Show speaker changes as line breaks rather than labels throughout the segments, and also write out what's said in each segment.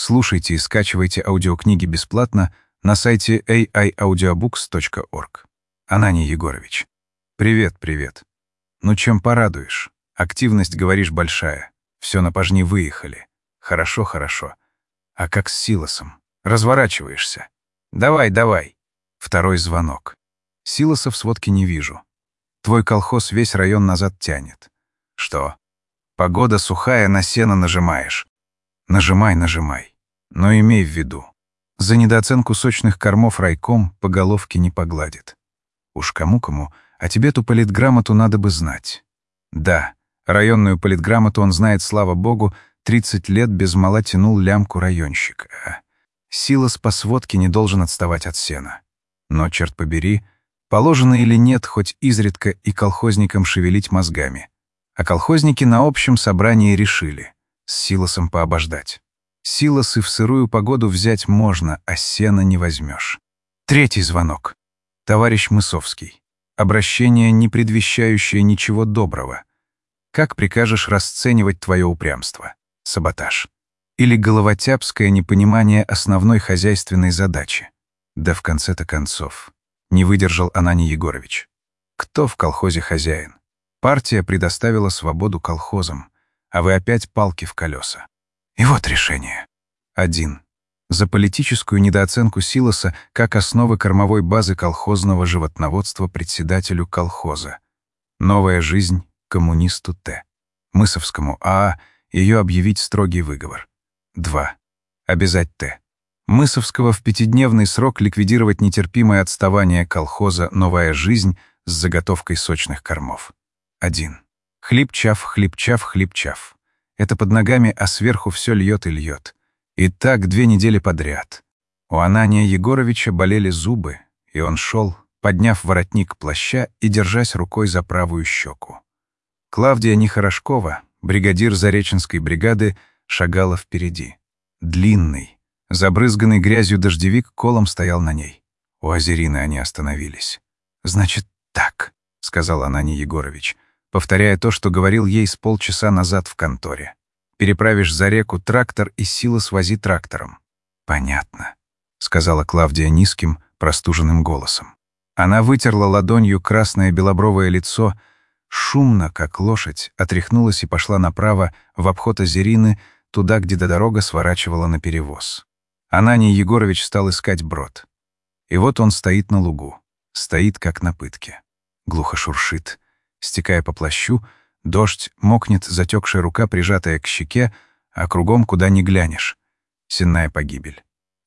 Слушайте и скачивайте аудиокниги бесплатно на сайте aiaudiobooks.org. Ананий Егорович. Привет, привет. Ну чем порадуешь? Активность, говоришь, большая. Все на пожни выехали. Хорошо, хорошо. А как с Силосом? Разворачиваешься? Давай, давай. Второй звонок. Силоса в сводке не вижу. Твой колхоз весь район назад тянет. Что? Погода сухая, на сено нажимаешь. Нажимай, нажимай. Но имей в виду, за недооценку сочных кормов райком по головке не погладит. Уж кому-кому, а тебе ту политграмоту надо бы знать. Да, районную политграмоту он знает, слава богу, 30 лет без мала тянул лямку районщика. Силос по сводке не должен отставать от сена. Но, черт побери, положено или нет хоть изредка и колхозникам шевелить мозгами. А колхозники на общем собрании решили с Силосом пообождать. Силосы в сырую погоду взять можно, а сена не возьмешь. Третий звонок. Товарищ Мысовский. Обращение, не предвещающее ничего доброго. Как прикажешь расценивать твое упрямство? Саботаж. Или головотяпское непонимание основной хозяйственной задачи? Да в конце-то концов. Не выдержал Ананий Егорович. Кто в колхозе хозяин? Партия предоставила свободу колхозам, а вы опять палки в колеса. И вот решение. 1. За политическую недооценку Силоса как основы кормовой базы колхозного животноводства председателю колхоза. Новая жизнь коммунисту Т. Мысовскому АА ее объявить строгий выговор. 2. Обязать Т. Мысовского в 5-дневный срок ликвидировать нетерпимое отставание колхоза «Новая жизнь» с заготовкой сочных кормов. 1. Хлебчав, хлебчав, хлебчав. Это под ногами, а сверху все льет и льет. И так 2 недели подряд. У Анания Егоровича болели зубы, и он шел, подняв воротник плаща и держась рукой за правую щеку. Клавдия Нехорошкова, бригадир Зареченской бригады, шагала впереди. Длинный, забрызганный грязью дождевик колом стоял на ней. У Озерины они остановились. «Значит, так», — сказал Ананий Егорович, повторяя то, что говорил ей с полчаса назад в конторе. «Переправишь за реку трактор и Силос вози трактором». «Понятно», — сказала Клавдия низким, простуженным голосом. Она вытерла ладонью красное белобровое лицо, шумно, как лошадь, отряхнулась и пошла направо, в обход Озерины, туда, где до дорога сворачивала на перевоз. Ананий Егорович стал искать брод. И вот он стоит на лугу, стоит, как на пытке. Глухо шуршит. Стекая по плащу, дождь, мокнет затекшая рука, прижатая к щеке, а кругом куда ни глянешь. Сенная погибель.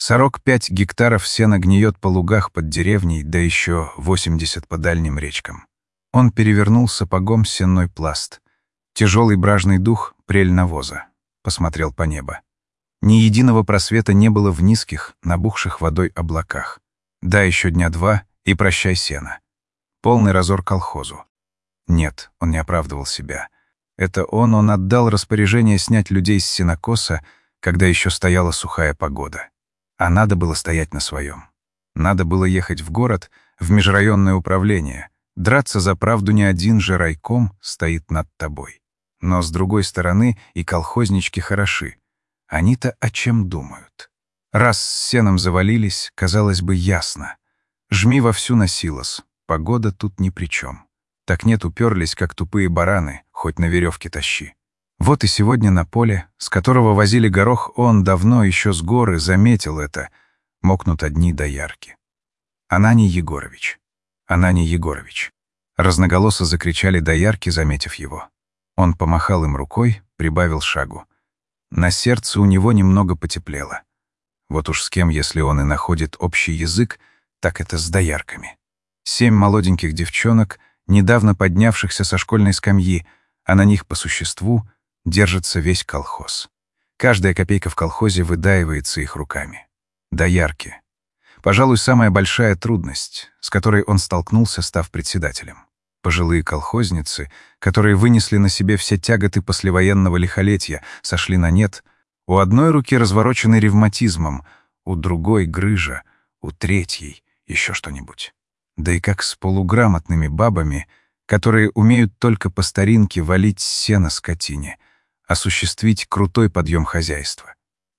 45 гектаров сена гниет по лугах под деревней, да еще 80 по дальним речкам. Он перевернул сапогом сенной пласт. Тяжелый бражный дух, прель навоза. Посмотрел по небу. Ни единого просвета не было в низких, набухших водой облаках. Да, еще 2 дня, и прощай сено. Полный разор колхозу. Нет, он не оправдывал себя. Это он отдал распоряжение снять людей с сенокоса, когда еще стояла сухая погода. А надо было стоять на своем. Надо было ехать в город, в межрайонное управление. Драться за правду не один же райком стоит над тобой. Но, с другой стороны, и колхознички хороши. Они-то о чем думают? Раз с сеном завалились, казалось бы, ясно. Жми вовсю на Силос, погода тут ни при чем. Так нет, уперлись, как тупые бараны, хоть на веревке тащи. Вот и сегодня на поле, с которого возили горох, он давно еще с горы заметил это, мокнут одни доярки. Ананий Егорович. Ананий Егорович. Разноголосо закричали доярки, заметив его. Он помахал им рукой, прибавил шагу. На сердце у него немного потеплело. Вот уж с кем, если он и находит общий язык, так это с доярками. 7 молоденьких девчонок, недавно поднявшихся со школьной скамьи, а на них по существу держится весь колхоз. Каждая копейка в колхозе выдаивается их руками. Доярки. Пожалуй, самая большая трудность, с которой он столкнулся, став председателем. Пожилые колхозницы, которые вынесли на себе все тяготы послевоенного лихолетия, сошли на нет. У одной руки развороченный ревматизмом, у другой — грыжа, у третьей — еще что-нибудь. Да и как с полуграмотными бабами, которые умеют только по старинке валить сено скотине, осуществить крутой подъем хозяйства.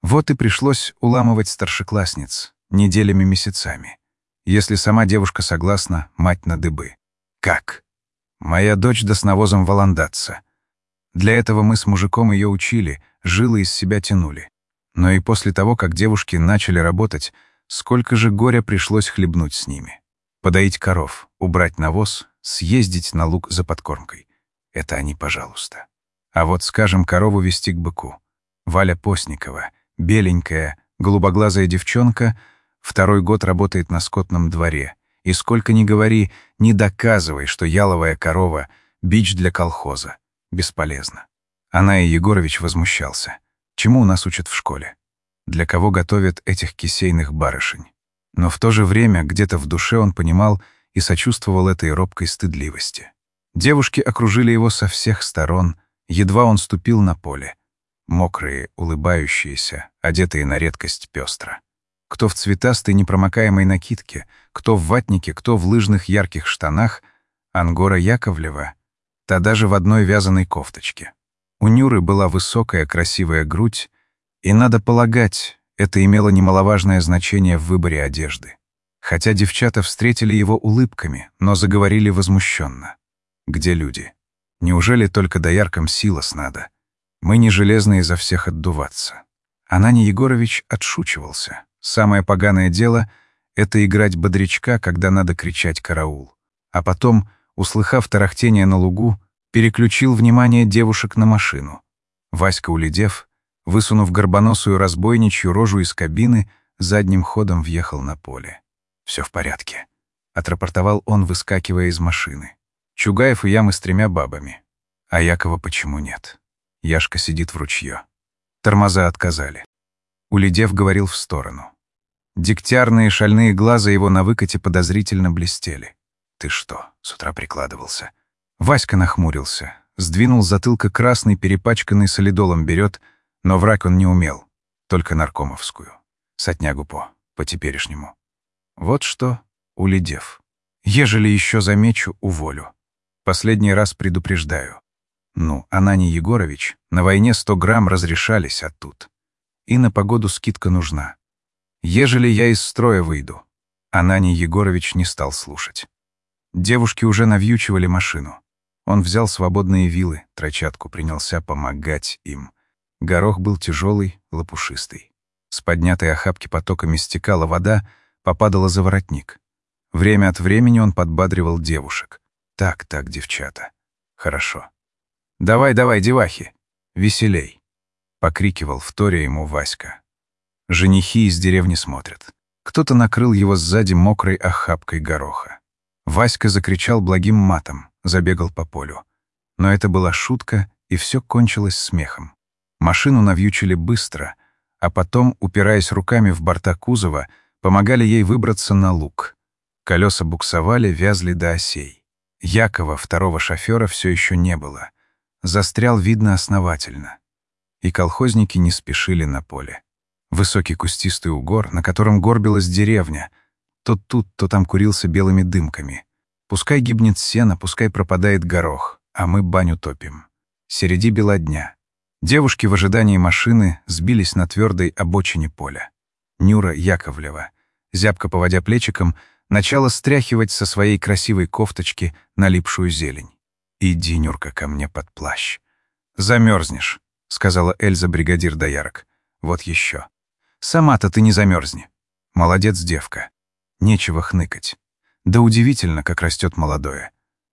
Вот и пришлось уламывать старшеклассниц неделями-месяцами. Если сама девушка согласна, мать на дыбы. Как? Моя дочь да с навозом валандаться. Для этого мы с мужиком ее учили, жилы из себя тянули. Но и после того, как девушки начали работать, сколько же горя пришлось хлебнуть с ними. Подоить коров, убрать навоз, съездить на луг за подкормкой. Это они, пожалуйста. А вот, скажем, корову вести к быку. Валя Постникова, беленькая, голубоглазая девчонка, 2-й год работает на скотном дворе. И сколько ни говори, не доказывай, что яловая корова — бич для колхоза. Бесполезно. Она и Егорович возмущался. Чему у нас учат в школе? Для кого готовят этих кисейных барышень? Но в то же время где-то в душе он понимал и сочувствовал этой робкой стыдливости. Девушки окружили его со всех сторон, едва он ступил на поле. Мокрые, улыбающиеся, одетые на редкость пестро. Кто в цветастой непромокаемой накидке, кто в ватнике, кто в лыжных ярких штанах, Ангора Яковлева, та даже в одной вязаной кофточке. У Нюры была высокая красивая грудь, и, надо полагать, это имело немаловажное значение в выборе одежды. Хотя девчата встретили его улыбками, но заговорили возмущенно. «Где люди? Неужели только дояркам силос надо? Мы не железные за всех отдуваться». Ананий Егорович отшучивался. Самое поганое дело — это играть бодрячка, когда надо кричать «караул». А потом, услыхав тарахтение на лугу, переключил внимание девушек на машину. Васька Улидев, высунув горбоносую разбойничью рожу из кабины, задним ходом въехал на поле. «Все в порядке», — отрапортовал он, выскакивая из машины. «Чугаев и я, мы с 3 бабами. А Якова почему нет? Яшка сидит в ручье. Тормоза отказали». Улидев говорил в сторону. Дегтярные шальные глаза его на выкате подозрительно блестели. «Ты что, с утра прикладывался?» Васька нахмурился, сдвинул с затылка красный, перепачканный солидолом берет, но враг он не умел, только наркомовскую. Сотнягу по-теперешнему. Вот что, Улидев. Ежели еще замечу, уволю. Последний раз предупреждаю. Ну, Ананий Егорович, на войне 100 грамм разрешались, а тут. И на погоду скидка нужна. Ежели я из строя выйду. Ананий Егорович не стал слушать. Девушки уже навьючивали машину. Он взял свободные вилы, трочатку, принялся помогать им. Горох был тяжелый, лопушистый. С поднятой охапки потоками стекала вода, попадала за воротник. Время от времени он подбадривал девушек. «Так, девчата. Хорошо. Давай, девахи, веселей!» — покрикивал вторя ему Васька. Женихи из деревни смотрят. Кто-то накрыл его сзади мокрой охапкой гороха. Васька закричал благим матом, забегал по полю. Но это была шутка, и все кончилось смехом. Машину навьючили быстро, а потом, упираясь руками в борта кузова, помогали ей выбраться на луг. Колеса буксовали, вязли до осей. Якова, второго шофера, все еще не было. Застрял, видно, основательно. И колхозники не спешили на поле. Высокий кустистый угор, на котором горбилась деревня, то тут, то там курился белыми дымками. Пускай гибнет сено, пускай пропадает горох, а мы баню топим. Середи бела дня. Девушки в ожидании машины сбились на твердой обочине поля. Нюра Яковлева, зябко поводя плечиком, начала стряхивать со своей красивой кофточки налипшую зелень. «Иди, Нюрка, ко мне под плащ. Замерзнешь», — сказала Эльза, бригадир доярок. «Вот еще. Сама-то ты не замерзни. Молодец, девка. Нечего хныкать. Да удивительно, как растет молодое».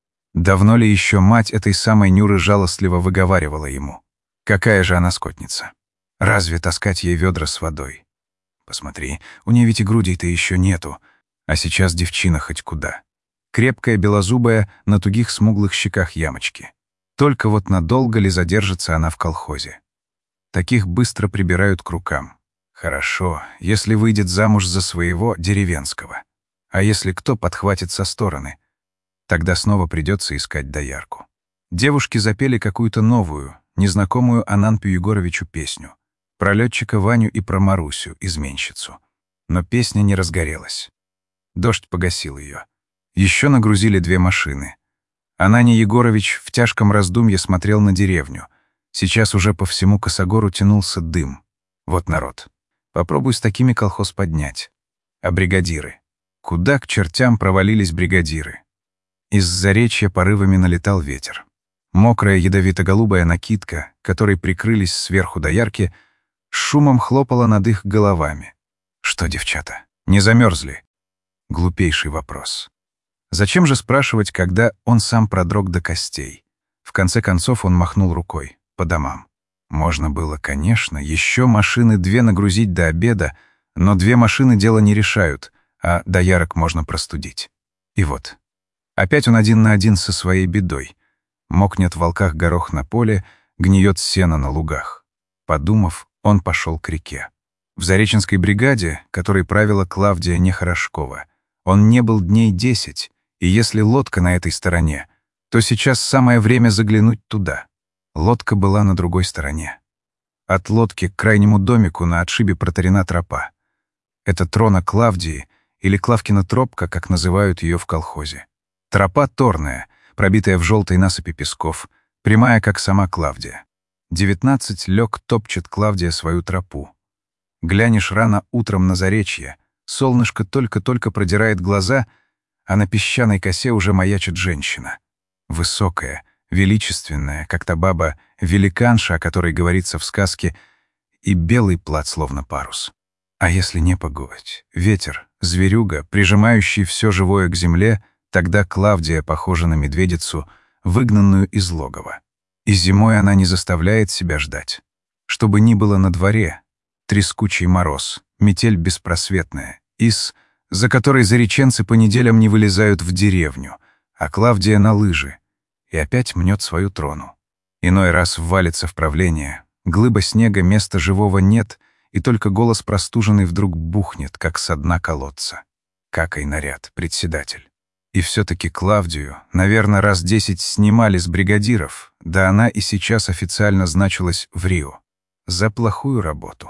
Давно ли еще мать этой самой Нюры жалостливо выговаривала ему? Какая же она скотница? Разве таскать ей ведра с водой? Посмотри, у нее ведь и грудей-то еще нету. А сейчас девчина хоть куда. Крепкая, белозубая, на тугих смуглых щеках ямочки. Только вот надолго ли задержится она в колхозе? Таких быстро прибирают к рукам. Хорошо, если выйдет замуж за своего деревенского. А если кто подхватит со стороны? Тогда снова придется искать доярку. Девушки запели какую-то новую, незнакомую Ананпию Егоровичу песню. Про летчика Ваню и про Марусю, изменщицу. Но песня не разгорелась. Дождь погасил ее. Еще нагрузили 2 машины. Ананий Егорович в тяжком раздумье смотрел на деревню. Сейчас уже по всему косогору тянулся дым. Вот народ. Попробуй с такими колхоз поднять. А бригадиры? Куда к чертям провалились бригадиры? Из заречья порывами налетал ветер. Мокрая ядовито-голубая накидка, которой прикрылись сверху доярки, шумом хлопала над их головами. Что, девчата, не замерзли? Глупейший вопрос. Зачем же спрашивать, когда он сам продрог до костей? В конце концов он махнул рукой. По домам. Можно было, конечно, еще машины 2 нагрузить до обеда, но 2 машины дело не решают, а доярок можно простудить. И вот. Опять он 1 на 1 со своей бедой. Мокнет в волках горох на поле, гниет сено на лугах. Подумав, он пошел к реке. В Зареченской бригаде, которой правила Клавдия Нехорошкова, он не был дней 10, и если лодка на этой стороне, то сейчас самое время заглянуть туда. Лодка была на другой стороне. От лодки к крайнему домику на отшибе протарена тропа. Это трона Клавдии, или Клавкина тропка, как называют ее в колхозе. Тропа торная, пробитая в желтой насыпи песков, прямая, как сама Клавдия. 19 лёг топчет Клавдия свою тропу. Глянешь рано утром на заречье, солнышко только-только продирает глаза, а на песчаной косе уже маячит женщина. Высокая, величественная, как та баба, великанша, о которой говорится в сказке, и белый плат словно парус. А если не погодь, ветер, зверюга, прижимающий все живое к земле, тогда Клавдия похожа на медведицу, выгнанную из логова. И зимой она не заставляет себя ждать. Что бы ни было на дворе, трескучий мороз, метель беспросветная, за которой зареченцы по неделям не вылезают в деревню, а Клавдия на лыжи, и опять мнет свою трону. Иной раз ввалится в правление, глыба снега, места живого нет, и только голос простуженный вдруг бухнет, как со дна колодца. Какой наряд, председатель. И все-таки Клавдию, наверное, раз 10 снимали с бригадиров, да она и сейчас официально значилась в Рио. За плохую работу.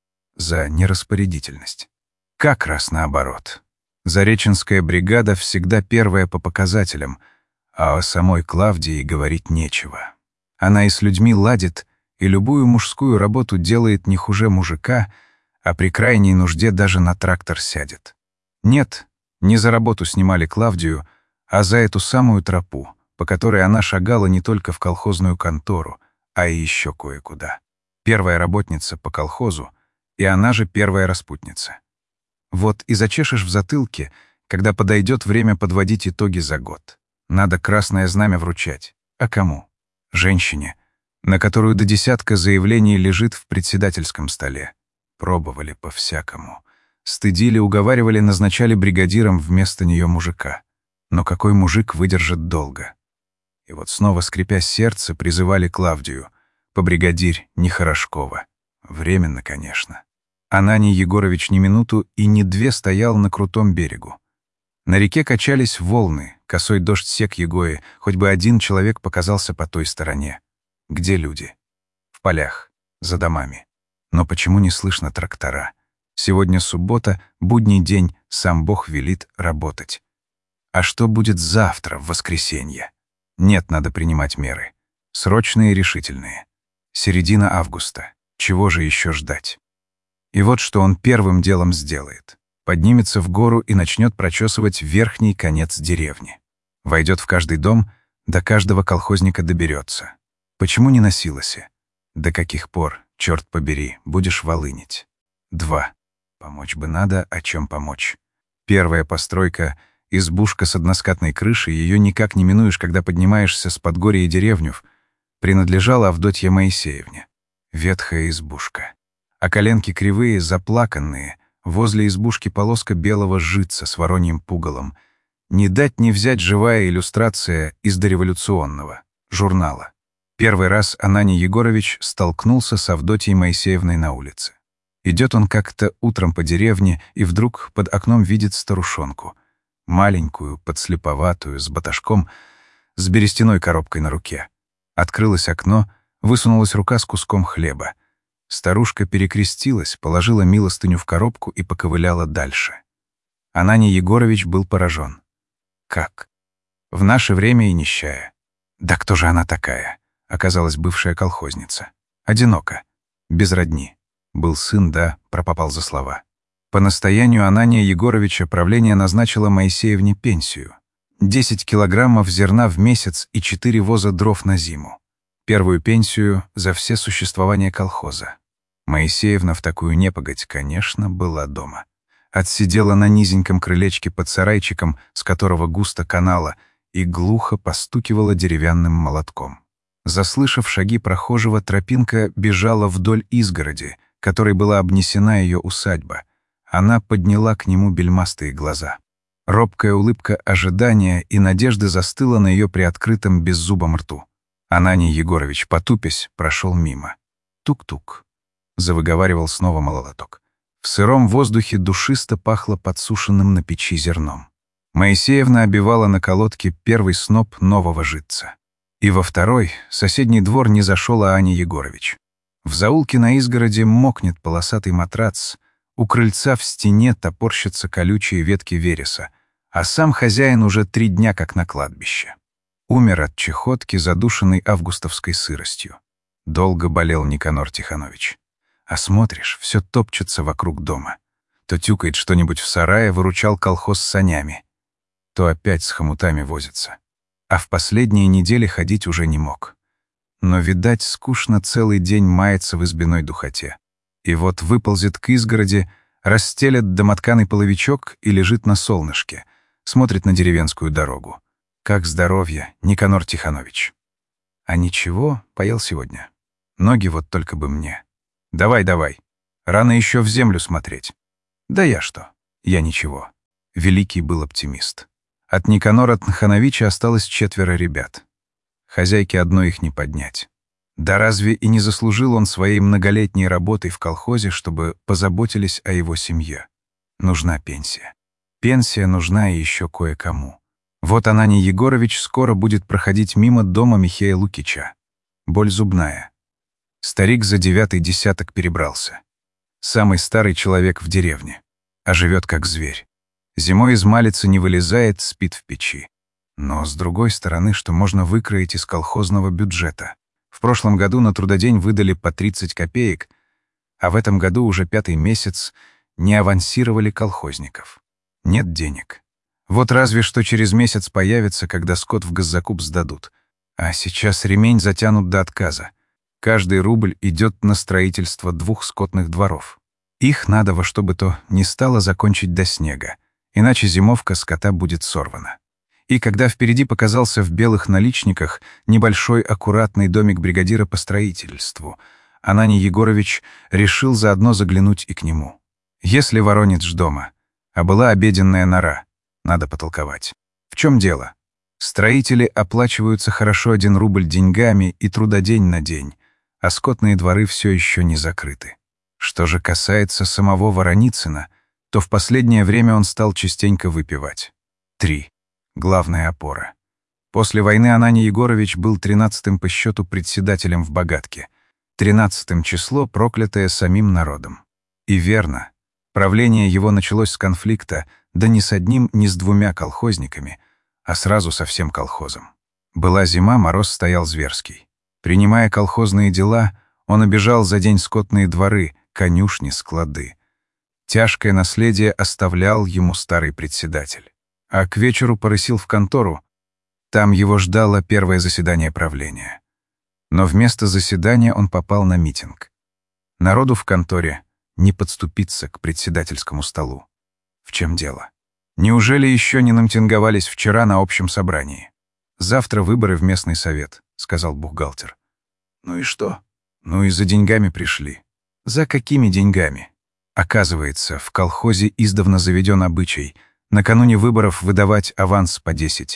За нераспорядительность. Как раз наоборот. Зареченская бригада всегда первая по показателям, а о самой Клавдии говорить нечего. Она и с людьми ладит, и любую мужскую работу делает не хуже мужика, а при крайней нужде даже на трактор сядет. Нет, не за работу снимали Клавдию, а за эту самую тропу, по которой она шагала не только в колхозную контору, а и еще кое-куда. Первая работница по колхозу, и она же первая распутница. Вот и зачешешь в затылке, когда подойдет время подводить итоги за год. Надо красное знамя вручать. А кому? Женщине, на которую до 10 заявлений лежит в председательском столе. Пробовали по-всякому. Стыдили, уговаривали, назначали бригадиром вместо нее мужика. Но какой мужик выдержит долго? И вот снова, скрипя сердце, призывали Клавдию. Побригадирь Нехорошкова. Временно, конечно. Ананий Егорович ни минуту и ни 2 стоял на крутом берегу. На реке качались волны, косой дождь сек Егои, хоть бы один человек показался по той стороне. Где люди? В полях, за домами. Но почему не слышно трактора? Сегодня суббота, будний день, сам Бог велит работать. А что будет завтра, в воскресенье? Нет, надо принимать меры. Срочные и решительные. Середина августа. Чего же еще ждать? И вот что он первым делом сделает. Поднимется в гору и начнет прочесывать верхний конец деревни. Войдет в каждый дом, до каждого колхозника доберется. Почему не на силосе? До каких пор, черт побери, будешь волынить? 2. Помочь бы надо, о чем помочь. Первая постройка — избушка с односкатной крышей, ее никак не минуешь, когда поднимаешься с подгорья деревнев, принадлежала Авдотье Моисеевне. Ветхая избушка. А коленки кривые, заплаканные, возле избушки полоска белого житца с вороньим пугалом. Не дать не взять живая иллюстрация из дореволюционного журнала. Первый раз Ананий Егорович столкнулся с Авдотьей Моисеевной на улице. Идет он как-то утром по деревне и вдруг под окном видит старушонку. Маленькую, подслеповатую, с баташком, с берестяной коробкой на руке. Открылось окно, высунулась рука с куском хлеба. Старушка перекрестилась, положила милостыню в коробку и поковыляла дальше. Ананий Егорович был поражен. Как? В наше время и нищая. Да кто же она такая? Оказалась бывшая колхозница. Одинока, без родни. Был сын, да, пропопал за слова. По настоянию Анания Егоровича правление назначило Моисеевне пенсию. 10 килограммов зерна в месяц и 4 воза дров на зиму. Первую пенсию за все существование колхоза. Моисеевна в такую непогодь, конечно, была дома. Отсидела на низеньком крылечке под сарайчиком, с которого густо канала, и глухо постукивала деревянным молотком. Заслышав шаги прохожего, тропинка бежала вдоль изгороди, которой была обнесена ее усадьба. Она подняла к нему бельмастые глаза. Робкая улыбка ожидания и надежды застыла на ее приоткрытом беззубом рту. Ананий Егорович, потупясь, прошел мимо. «Тук-тук», — завыговаривал снова молоток. В сыром воздухе душисто пахло подсушенным на печи зерном. Моисеевна обивала на колодке первый сноп нового житца. И во второй, соседний двор, не зашел Аня Егорович. В заулке на изгороде мокнет полосатый матрац, у крыльца в стене топорщатся колючие ветки вереса, а сам хозяин уже 3 дня как на кладбище. Умер от чехотки, задушенной августовской сыростью. Долго болел Никанор Тихонович. А смотришь, все топчется вокруг дома. То тюкает что-нибудь в сарае, выручал колхоз с санями, то опять с хомутами возится. А в последние недели ходить уже не мог. Но, видать, скучно целый день мается в избиной духоте. И вот выползет к изгороди, расстелет домотканый половичок и лежит на солнышке, смотрит на деревенскую дорогу. Как здоровье, Никанор Тихонович. А ничего, поел сегодня. Ноги вот только бы мне. Давай, давай. Рано еще в землю смотреть. Да я что? Я ничего. Великий был оптимист. От Никанора Тхановича осталось 4 ребят. Хозяйке одной их не поднять. Да разве и не заслужил он своей многолетней работой в колхозе, чтобы позаботились о его семье? Нужна пенсия. Пенсия нужна и еще кое-кому. Вот Ананий Егорович скоро будет проходить мимо дома Михея Лукича. Боль зубная. Старик за 9-й десяток перебрался. Самый старый человек в деревне. А живет как зверь. Зимой из малицы не вылезает, спит в печи. Но с другой стороны, что можно выкроить из колхозного бюджета? В прошлом году на трудодень выдали по 30 копеек, а в этом году уже 5-й месяц не авансировали колхозников. Нет денег. Вот разве что через месяц появится, когда скот в госзакуп сдадут. А сейчас ремень затянут до отказа. Каждый рубль идет на строительство 2 скотных дворов. Их надо во что бы то ни стало закончить до снега, иначе зимовка скота будет сорвана. И когда впереди показался в белых наличниках небольшой аккуратный домик бригадира по строительству, Ананий Егорович решил заодно заглянуть и к нему. Если Воронец ж дома, а была обеденная нора, надо потолковать. В чем дело? Строители оплачиваются хорошо 1 рубль деньгами и трудодень на день, а скотные дворы все еще не закрыты. Что же касается самого Вороницына, то в последнее время он стал частенько выпивать. 3. Главная опора. После войны Ананий Егорович был 13-м по счету председателем в Богатке. 13-м число, проклятое самим народом. И верно, правление его началось с конфликта, да не с одним, не с 2 колхозниками, а сразу со всем колхозом. Была зима, мороз стоял зверский. Принимая колхозные дела, он обижал за день скотные дворы, конюшни, склады. Тяжкое наследие оставлял ему старый председатель. А к вечеру порысил в контору. Там его ждало первое заседание правления. Но вместо заседания он попал на митинг. Народу в конторе не подступиться к председательскому столу. В чем дело? Неужели еще не намитинговались вчера на общем собрании? «Завтра выборы в местный совет», — сказал бухгалтер. «Ну и что?» «Ну и за деньгами пришли». «За какими деньгами?» Оказывается, в колхозе издавна заведен обычай накануне выборов выдавать аванс по 10-15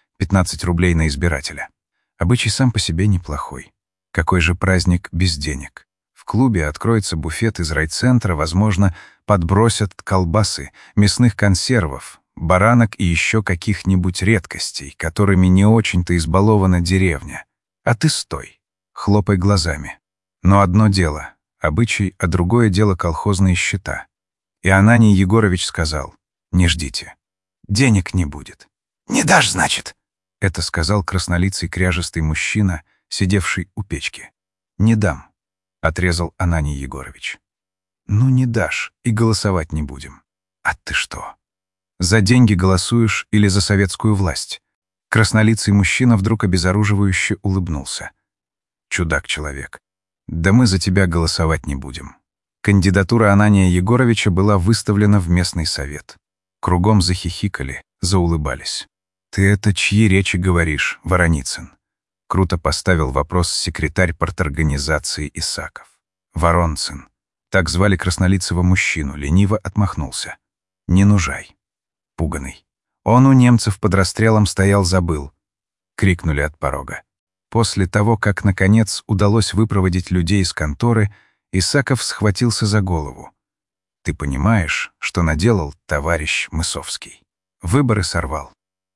рублей на избирателя. Обычай сам по себе неплохой. Какой же праздник без денег? В клубе откроется буфет из райцентра, возможно, подбросят колбасы, мясных консервов, баранок и еще каких-нибудь редкостей, которыми не очень-то избалована деревня. А ты стой, хлопай глазами. Но одно дело — обычай, а другое дело — колхозные счета. И Ананий Егорович сказал: «Не ждите. Денег не будет». «Не дашь, значит?» — это сказал краснолицый кряжестый мужчина, сидевший у печки. «Не дам», — отрезал Ананий Егорович. Ну не дашь, и голосовать не будем. А ты что? За деньги голосуешь или за советскую власть? Краснолицый мужчина вдруг обезоруживающе улыбнулся. Чудак-человек. Да мы за тебя голосовать не будем. Кандидатура Анания Егоровича была выставлена в местный совет. Кругом захихикали, заулыбались. «Ты это чьи речи говоришь, Вороницын?» Круто поставил вопрос секретарь парторганизации Исаков. «Воронцын». Так звали краснолицего мужчину, лениво отмахнулся. «Не нужай». Пуганый. «Он у немцев под расстрелом стоял, забыл», — крикнули от порога. После того, как, наконец, удалось выпроводить людей из конторы, Исаков схватился за голову. «Ты понимаешь, что наделал товарищ Мысовский? Выборы сорвал».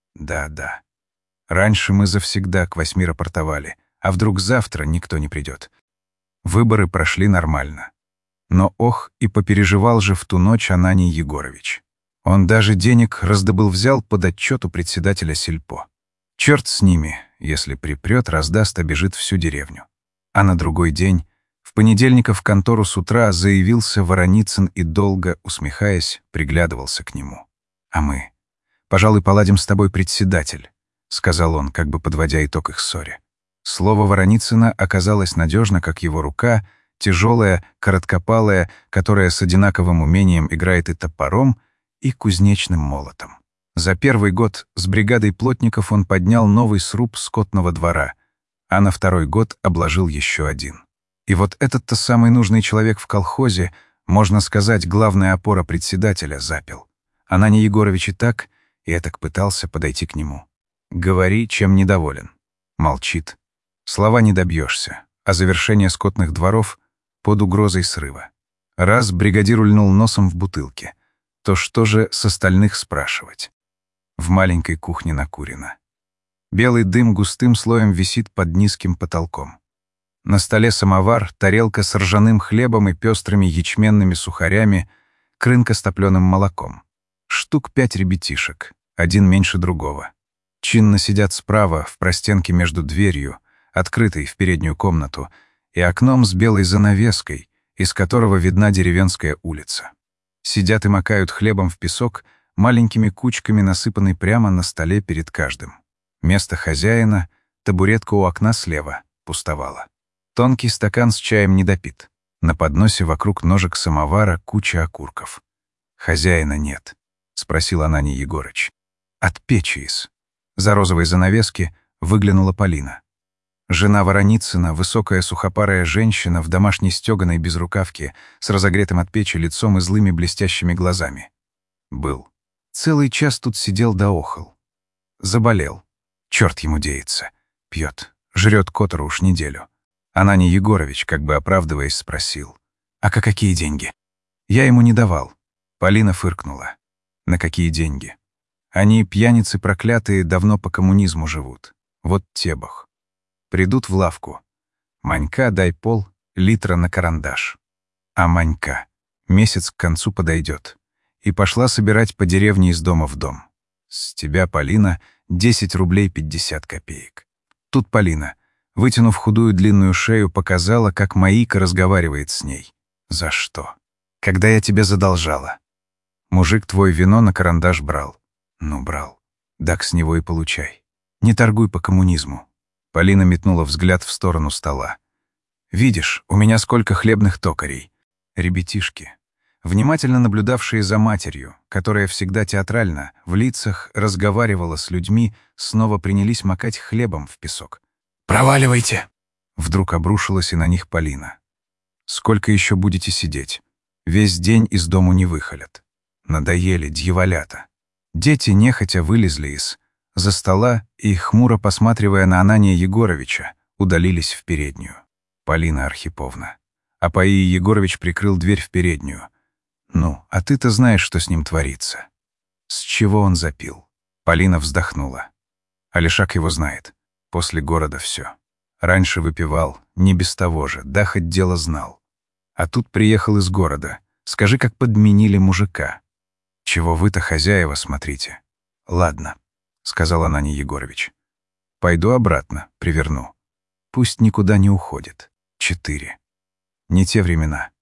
«Да. Раньше мы завсегда к 8 рапортовали, а вдруг завтра никто не придет». Выборы прошли нормально. Но ох, и попереживал же в ту ночь Ананий Егорович. Он даже денег раздобыл взял под отчет у председателя сельпо. Черт с ними, если припрет, раздаст, обежит всю деревню. А на другой день, в понедельник в контору с утра заявился Вороницын и долго, усмехаясь, приглядывался к нему. «А мы? Пожалуй, поладим с тобой, председатель», — сказал он, как бы подводя итог их ссоре. Слово Вороницына оказалось надежно, как его рука, тяжелая, короткопалая, которая с одинаковым умением играет и топором, и кузнечным молотом. За первый год с бригадой плотников он поднял новый сруб скотного двора, а на второй год обложил еще один. И вот этот-то самый нужный человек в колхозе, можно сказать, главная опора председателя, запил. Ананий Егорович и так пытался подойти к нему. «Говори, чем недоволен». Молчит. Слова не добьешься, а завершение скотных дворов под угрозой срыва. Раз бригадир ульнул носом в бутылке, то что же с остальных спрашивать? В маленькой кухне накурено. Белый дым густым слоем висит под низким потолком. На столе самовар, тарелка с ржаным хлебом и пестрыми ячменными сухарями, крынка с топленым молоком. Штук 5 ребятишек, один меньше другого. Чинно сидят справа, в простенке между дверью, открытой в переднюю комнату, и окном с белой занавеской, из которого видна деревенская улица. Сидят и макают хлебом в песок, маленькими кучками, насыпанной прямо на столе перед каждым. Место хозяина, табуретка у окна слева, пустовала. Тонкий стакан с чаем не допит. На подносе вокруг ножек самовара куча окурков. «Хозяина нет», — спросил Ананий Егорыч. «От печи из». За розовой занавески выглянула Полина. Жена Вороницына, высокая сухопарая женщина в домашней стёганой безрукавке, с разогретым от печи лицом и злыми блестящими глазами. Был. Целый час тут сидел да охал. Заболел. Черт ему деется. Пьет. Жрет котору уж неделю. Ананий Егорович, как бы оправдываясь, спросил. «А какие деньги?» Я ему не давал. Полина фыркнула. «На какие деньги? Они, пьяницы проклятые, давно по коммунизму живут. Вот тебах. Придут в лавку. Манька, дай пол, литра на карандаш. А Манька. Месяц к концу подойдет. И пошла собирать по деревне из дома в дом. С тебя, Полина, 10 рублей 50 копеек. Тут Полина, вытянув худую длинную шею, показала, как Маика разговаривает с ней. За что? Когда я тебе задолжала. Мужик твой вино на карандаш брал. Ну, брал. Так с него и получай. Не торгуй по коммунизму. Полина метнула взгляд в сторону стола. «Видишь, у меня сколько хлебных токарей». Ребятишки, внимательно наблюдавшие за матерью, которая всегда театрально, в лицах, разговаривала с людьми, снова принялись макать хлебом в песок. «Проваливайте!» Вдруг обрушилась и на них Полина. «Сколько еще будете сидеть? Весь день из дому не выхолят. Надоели, дьяволята». Дети нехотя вылезли из-за стола и, хмуро посматривая на Анания Егоровича, удалились в переднюю. Полина Архиповна. Апаий Егорович прикрыл дверь в переднюю. «Ну, а ты-то знаешь, что с ним творится». «С чего он запил?» Полина вздохнула. Алишак его знает. После города все. Раньше выпивал, не без того же, да хоть дело знал. А тут приехал из города. Скажи, как подменили мужика. Чего вы-то, хозяева, смотрите? Ладно, — сказал Ананий Егорович. Пойду обратно, приверну. Пусть никуда не уходит. 4. Не те времена.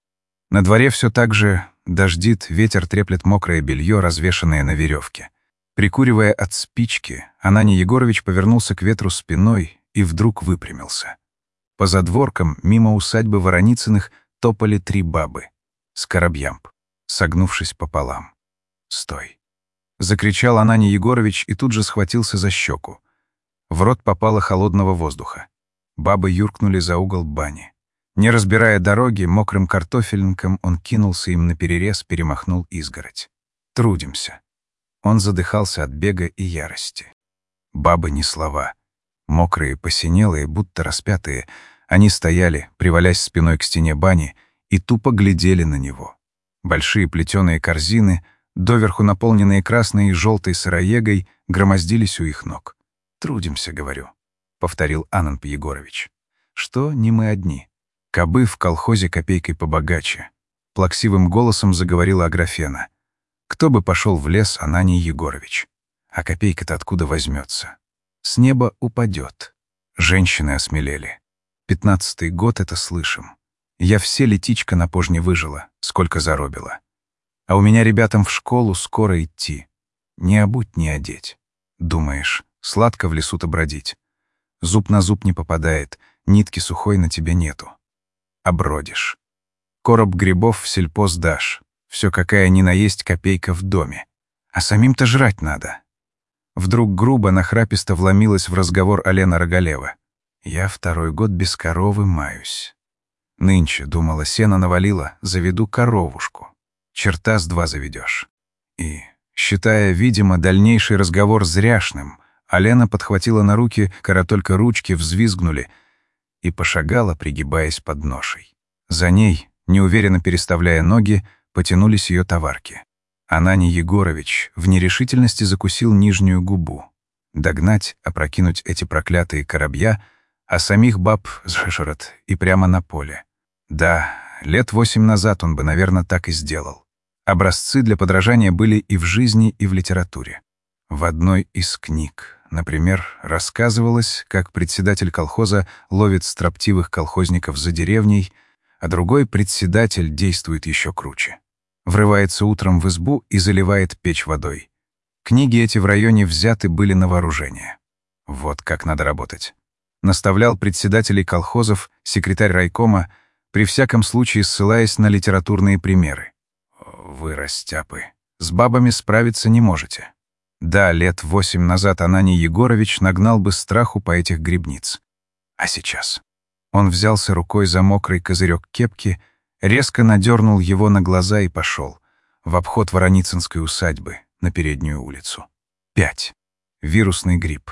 На дворе все так же дождит, ветер треплет мокрое белье, развешанное на веревке. Прикуривая от спички, Ананий Егорович повернулся к ветру спиной и вдруг выпрямился. По задворкам, мимо усадьбы Вороницыных, топали 3 бабы. Скоробьямб, согнувшись пополам. «Стой!» — закричал Ананий Егорович и тут же схватился за щеку. В рот попало холодного воздуха. Бабы юркнули за угол бани. Не разбирая дороги, мокрым картофельником он кинулся им наперерез, перемахнул изгородь. «Трудимся». Он задыхался от бега и ярости. Бабы ни слова. Мокрые, посинелые, будто распятые, они стояли, привалясь спиной к стене бани, и тупо глядели на него. Большие плетеные корзины, доверху наполненные красной и желтой сыроегой, громоздились у их ног. «Трудимся, — говорю», — повторил Ананп Егорович. «Что, не мы одни. Кабы в колхозе копейкой побогаче». Плаксивым голосом заговорила Аграфена. «Кто бы пошел в лес, Ананий Егорович? А копейка-то откуда возьмется? С неба упадет». Женщины осмелели. 15-й год это слышим. Я все летичка на пожне выжила, сколько заробила. А у меня ребятам в школу скоро идти. Не обуть, не одеть. Думаешь, сладко в лесу-то бродить? Зуб на зуб не попадает, нитки сухой на тебе нету. Обродишь. Короб грибов в сельпо сдашь. Все какая ни наесть копейка в доме. А самим-то жрать надо. Вдруг грубо, нахраписто вломилась в разговор Алена Рогалева. Я 2-й год без коровы маюсь. Нынче, думала, сено навалила, заведу коровушку. Черта с 2 заведешь. И, считая, видимо, дальнейший разговор зряшным, Алена подхватила на руки, только ручки взвизгнули, и пошагала, пригибаясь под ношей. За ней, неуверенно переставляя ноги, потянулись ее товарки. Ананий Егорович в нерешительности закусил нижнюю губу. Догнать, опрокинуть эти проклятые коробья, а самих баб сжешерот и прямо на поле. Да, лет 8 назад он бы, наверное, так и сделал. Образцы для подражания были и в жизни, и в литературе. В одной из книг, например, рассказывалось, как председатель колхоза ловит строптивых колхозников за деревней, а другой председатель действует еще круче. Врывается утром в избу и заливает печь водой. Книги эти в районе взяты были на вооружение. Вот как надо работать. Наставлял председателей колхозов, секретарь райкома, при всяком случае ссылаясь на литературные примеры. Вы, растяпы, с бабами справиться не можете. Да, лет 8 назад Ананий Егорович нагнал бы страху по этих грибниц. А сейчас? Он взялся рукой за мокрый козырек кепки, резко надернул его на глаза и пошел в обход Вороницынской усадьбы на переднюю улицу. 5. Вирусный грипп.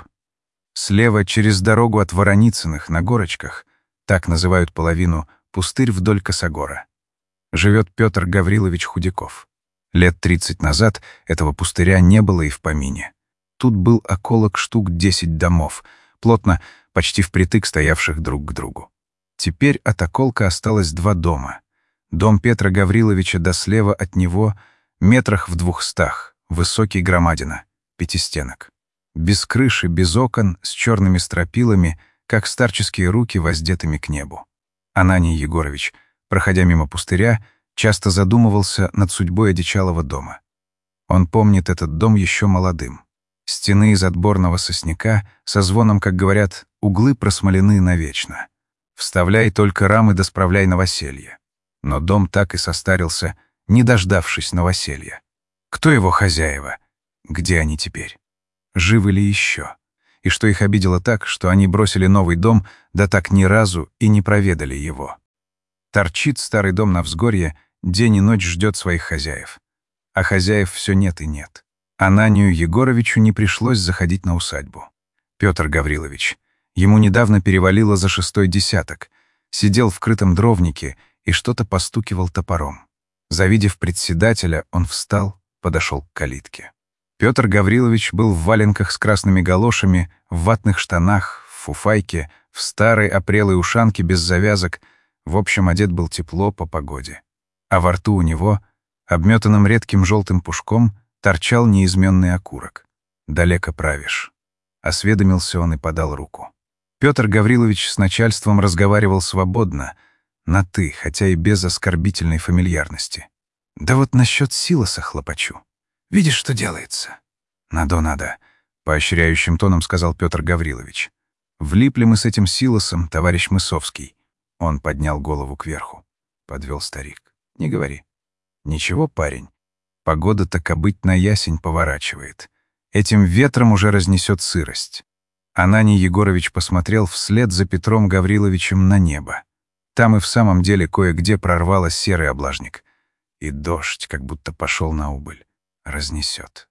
Слева, через дорогу от Вороницыных на горочках, так называют половину, пустырь вдоль косогора. Живет Петр Гаврилович Худяков. Лет 30 назад этого пустыря не было и в помине. Тут был околок штук 10 домов, плотно, почти впритык стоявших друг к другу. Теперь от околка осталось 2 дома. Дом Петра Гавриловича да слева от него, метрах в 200, высокий громадина, 5-стенок. Без крыши, без окон, с черными стропилами, как старческие руки, воздетыми к небу. Ананий Егорович, проходя мимо пустыря, часто задумывался над судьбой одичалого дома. Он помнит этот дом еще молодым. Стены из отборного сосняка, со звоном, как говорят, углы просмолены навечно. Вставляй только рамы да справляй новоселье. Но дом так и состарился, не дождавшись новоселья. Кто его хозяева? Где они теперь? Живы ли еще? И что их обидело так, что они бросили новый дом, да так ни разу и не проведали его? Торчит старый дом на взгорье, день и ночь ждет своих хозяев. А хозяев все нет и нет. Ананию Егоровичу не пришлось заходить на усадьбу. Петр Гаврилович, ему недавно перевалило за 6-й десяток, сидел в крытом дровнике и что-то постукивал топором. Завидев председателя, он встал, подошел к калитке. Петр Гаврилович был в валенках с красными галошами, в ватных штанах, в фуфайке, в старой опрелой ушанке без завязок, в общем, одет был тепло по погоде. А во рту у него, обметанным редким желтым пушком, торчал неизменный окурок. «Далеко правишь». Осведомился он и подал руку. Петр Гаврилович с начальством разговаривал свободно, На «ты», хотя и без оскорбительной фамильярности. «Да вот насчет Силоса хлопочу. Видишь, что делается?» «Надо», — поощряющим тоном сказал Петр Гаврилович. «Влипли мы с этим Силосом, товарищ Мысовский». Он поднял голову кверху. Подвел старик. «Не говори». «Ничего, парень. Погода-то кобыть на ясень поворачивает. Этим ветром уже разнесет сырость». Ананий Егорович посмотрел вслед за Петром Гавриловичем на небо. Там и в самом деле кое-где прорвало серый облажник. И дождь как будто пошел на убыль. Разнесет.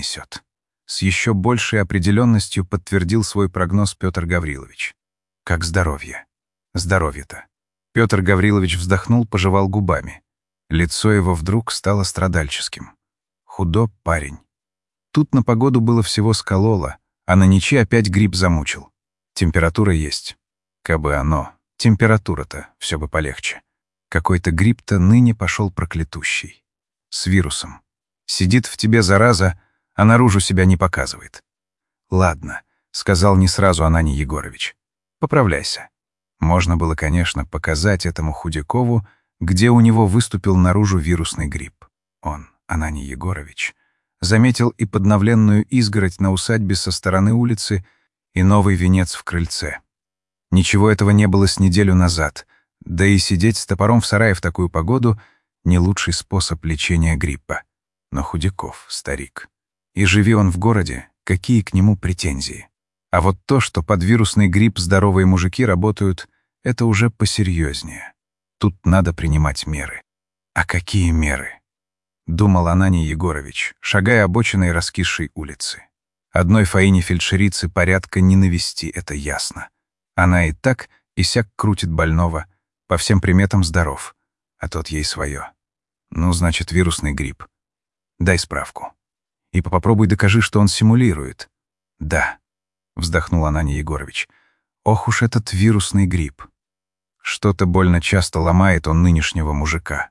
С еще большей определенностью подтвердил свой прогноз Петр Гаврилович. «Как здоровье?» «Здоровье-то». Петр Гаврилович вздохнул, пожевал губами. Лицо его вдруг стало страдальческим. Худо парень. Тут на погоду было всего скололо, а на ничи опять грипп замучил. Температура есть. Кабы оно. Температура-то все бы полегче. Какой-то грипп-то ныне пошел проклятущий. С вирусом. Сидит в тебе зараза, а наружу себя не показывает. «Ладно», — сказал не сразу Ананий Егорович. «Поправляйся». Можно было, конечно, показать этому Худякову, где у него выступил наружу вирусный грипп. Он, Ананий Егорович, заметил и подновленную изгородь на усадьбе со стороны улицы, и новый венец в крыльце. Ничего этого не было с неделю назад, да и сидеть с топором в сарае в такую погоду — не лучший способ лечения гриппа. Но Худяков — старик. И живи он в городе, какие к нему претензии? А вот то, что под вирусный грипп здоровые мужики работают, это уже посерьезнее. Тут надо принимать меры. А какие меры? Думал Ананий Егорович, шагая обочиной раскисшей улицы. Одной Фаине-фельдшерице порядка не навести, это ясно. Она и так, и сяк крутит больного, по всем приметам здоров, а тот ей свое. Ну, значит, вирусный грипп. Дай справку. И попробуй докажи, что он симулирует. Да, вздохнул Ананий Егорович. Ох уж этот вирусный грипп. Что-то больно часто ломает он нынешнего мужика.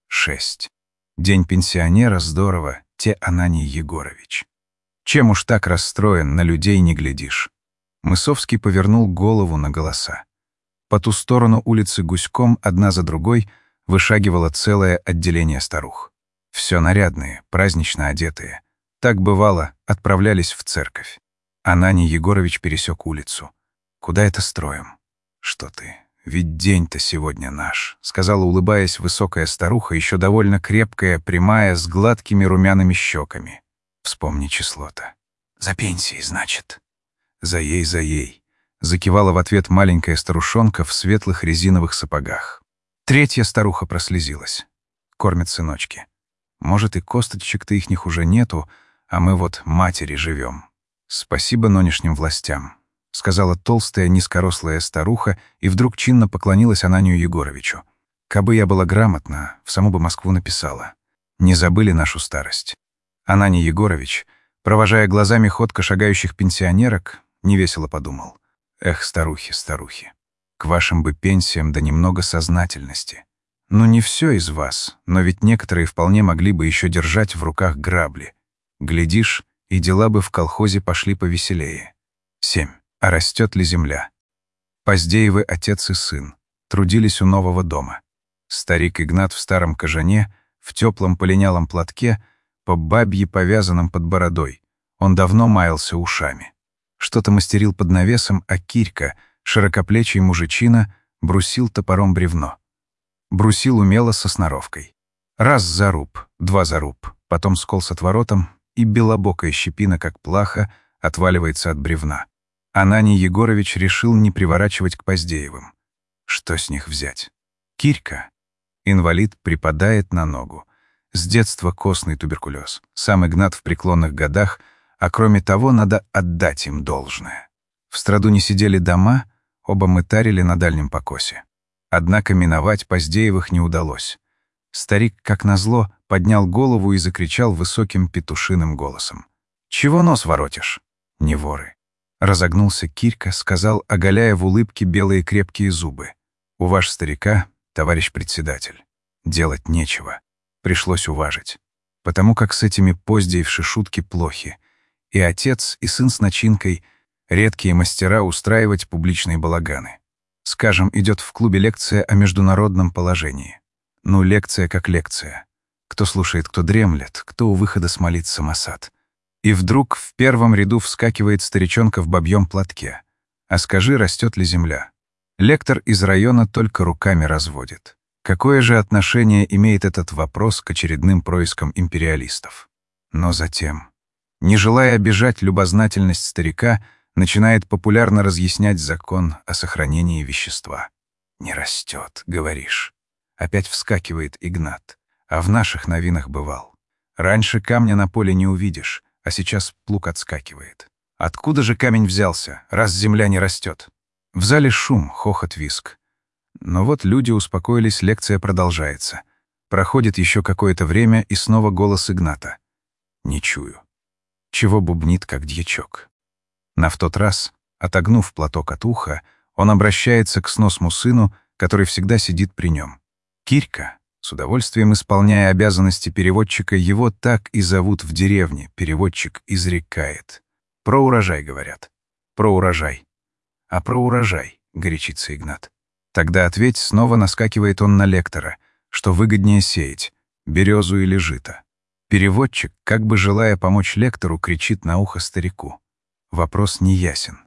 6. День пенсионера, здорово, те Ананий Егорович. Чем уж так расстроен, на людей не глядишь. Мысовский повернул голову на голоса. По ту сторону улицы гуськом, одна за другой, вышагивало целое отделение старух. Все нарядные, празднично одетые. Так бывало, отправлялись в церковь. Ананий Егорович пересек улицу. Куда это строим? Что ты? Ведь день-то сегодня наш, сказала, улыбаясь, высокая старуха, еще довольно крепкая, прямая, с гладкими румяными щеками. Вспомни число-то. За пенсией, значит. За ей. Закивала в ответ маленькая старушонка в светлых резиновых сапогах. Третья старуха прослезилась. Кормят сыночки. Может, и косточек-то ихних уже нету, а мы вот матери живем. Спасибо нынешним властям, сказала толстая, низкорослая старуха и вдруг чинно поклонилась Ананию Егоровичу. Кабы я была грамотна, в саму бы Москву написала. Не забыли нашу старость. Ананий Егорович, провожая глазами ходко шагающих пенсионерок, невесело подумал. Эх, старухи, к вашим бы пенсиям да немного сознательности. Ну не все из вас, но ведь некоторые вполне могли бы еще держать в руках грабли. Глядишь, и дела бы в колхозе пошли повеселее. 7. А растет ли земля? Поздеевы отец и сын трудились у нового дома. Старик Игнат в старом кожане, в теплом полинялом платке, по бабье повязанном под бородой. Он давно маялся ушами. Что-то мастерил под навесом, а Кирька, широкоплечий мужичина, брусил топором бревно. Брусил умело со сноровкой. Раз заруб, два заруб, потом скол с отворотом, и белобокая щепина, как плаха, отваливается от бревна. Ананий Егорович решил не приворачивать к Поздеевым. Что с них взять? Кирька. Инвалид припадает на ногу. С детства костный туберкулез. Сам Игнат в преклонных годах, а кроме того, надо отдать им должное. В страду не сидели дома, оба мытарили на дальнем покосе. Однако миновать Поздеевых не удалось. Старик, как назло, поднял голову и закричал высоким петушиным голосом. «Чего нос воротишь?» «Не воры». Разогнулся Кирька, сказал, оголяя в улыбке белые крепкие зубы. «У ваш старика, товарищ председатель, делать нечего. Пришлось уважить. Потому как с этими Поздеевши шутки плохи. И отец, и сын с начинкой — редкие мастера устраивать публичные балаганы. Скажем, идет в клубе лекция о международном положении. Ну, лекция как лекция. Кто слушает, кто дремлет, кто у выхода смолит самосад. И вдруг в первом ряду вскакивает старичонка в бабьем платке. А скажи, растет ли земля? Лектор из района только руками разводит. Какое же отношение имеет этот вопрос к очередным проискам империалистов? Но затем, не желая обижать любознательность старика, начинает популярно разъяснять закон о сохранении вещества. «Не растет, говоришь». Опять вскакивает Игнат. А в наших новинах бывал. Раньше камня на поле не увидишь, а сейчас плуг отскакивает. Откуда же камень взялся, раз земля не растет? В зале шум, хохот, визг. Но вот люди успокоились, лекция продолжается. Проходит еще какое-то время, и снова голос Игната. Не чую. Чего бубнит, как дьячок. На в тот раз, отогнув платок от уха, он обращается к сносному сыну, который всегда сидит при нем. Кирька, с удовольствием исполняя обязанности переводчика, его так и зовут в деревне, переводчик изрекает. Про урожай, говорят. Про урожай. А про урожай, горячится Игнат. Тогда ответь, снова наскакивает он на лектора, что выгоднее сеять, березу или жито. Переводчик, как бы желая помочь лектору, кричит на ухо старику. Вопрос неясен.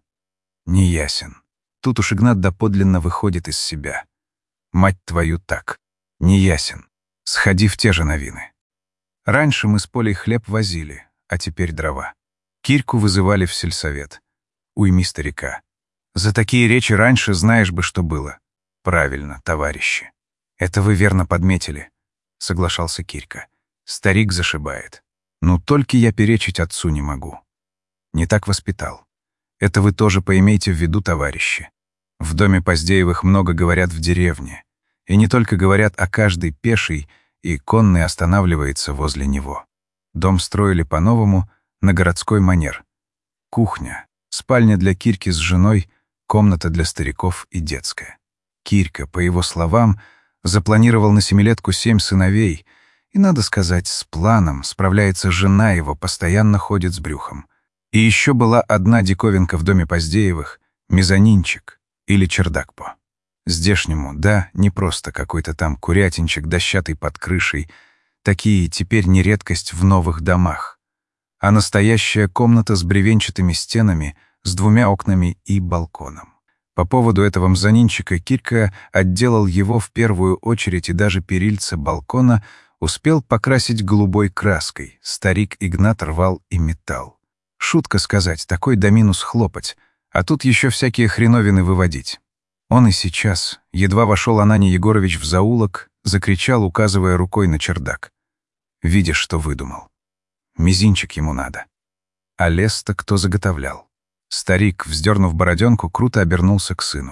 Неясен. Тут уж Игнат доподлинно выходит из себя. Мать твою, так. Неясен. Сходи в те же новины. Раньше мы с Полей хлеб возили, а теперь дрова. Кирьку вызывали в сельсовет. Уйми старика. За такие речи раньше знаешь бы, что было. Правильно, товарищи. Это вы верно подметили, соглашался Кирька. Старик зашибает. Ну, только я перечить отцу не могу. Не так воспитал. Это вы тоже поимейте в виду, товарищи. В доме Поздеевых много говорят в деревне. И не только говорят, а каждый пеший и конный останавливается возле него. Дом строили по-новому, на городской манер. Кухня, спальня для Кирьки с женой, комната для стариков и детская. Кирька, по его словам, запланировал на 7-летку 7 сыновей, и, надо сказать, с планом справляется жена его, постоянно ходит с брюхом. И еще была одна диковинка в доме Поздеевых — мезонинчик или чердак-по. Здешнему, да, не просто какой-то там курятинчик дощатый под крышей, такие теперь не редкость в новых домах, а настоящая комната с бревенчатыми стенами, с 2 окнами и балконом. По поводу этого мезонинчика Кирька отделал его в первую очередь, и даже перильце балкона успел покрасить голубой краской. Старик Игнат рвал и металл. Шутка сказать, такой доминус хлопать, а тут еще всякие хреновины выводить. Он и сейчас, едва вошел Ананий Егорович в заулок, закричал, указывая рукой на чердак. Видишь, что выдумал. Мизинчик ему надо. А лес-то кто заготовлял? Старик, вздернув бороденку, круто обернулся к сыну.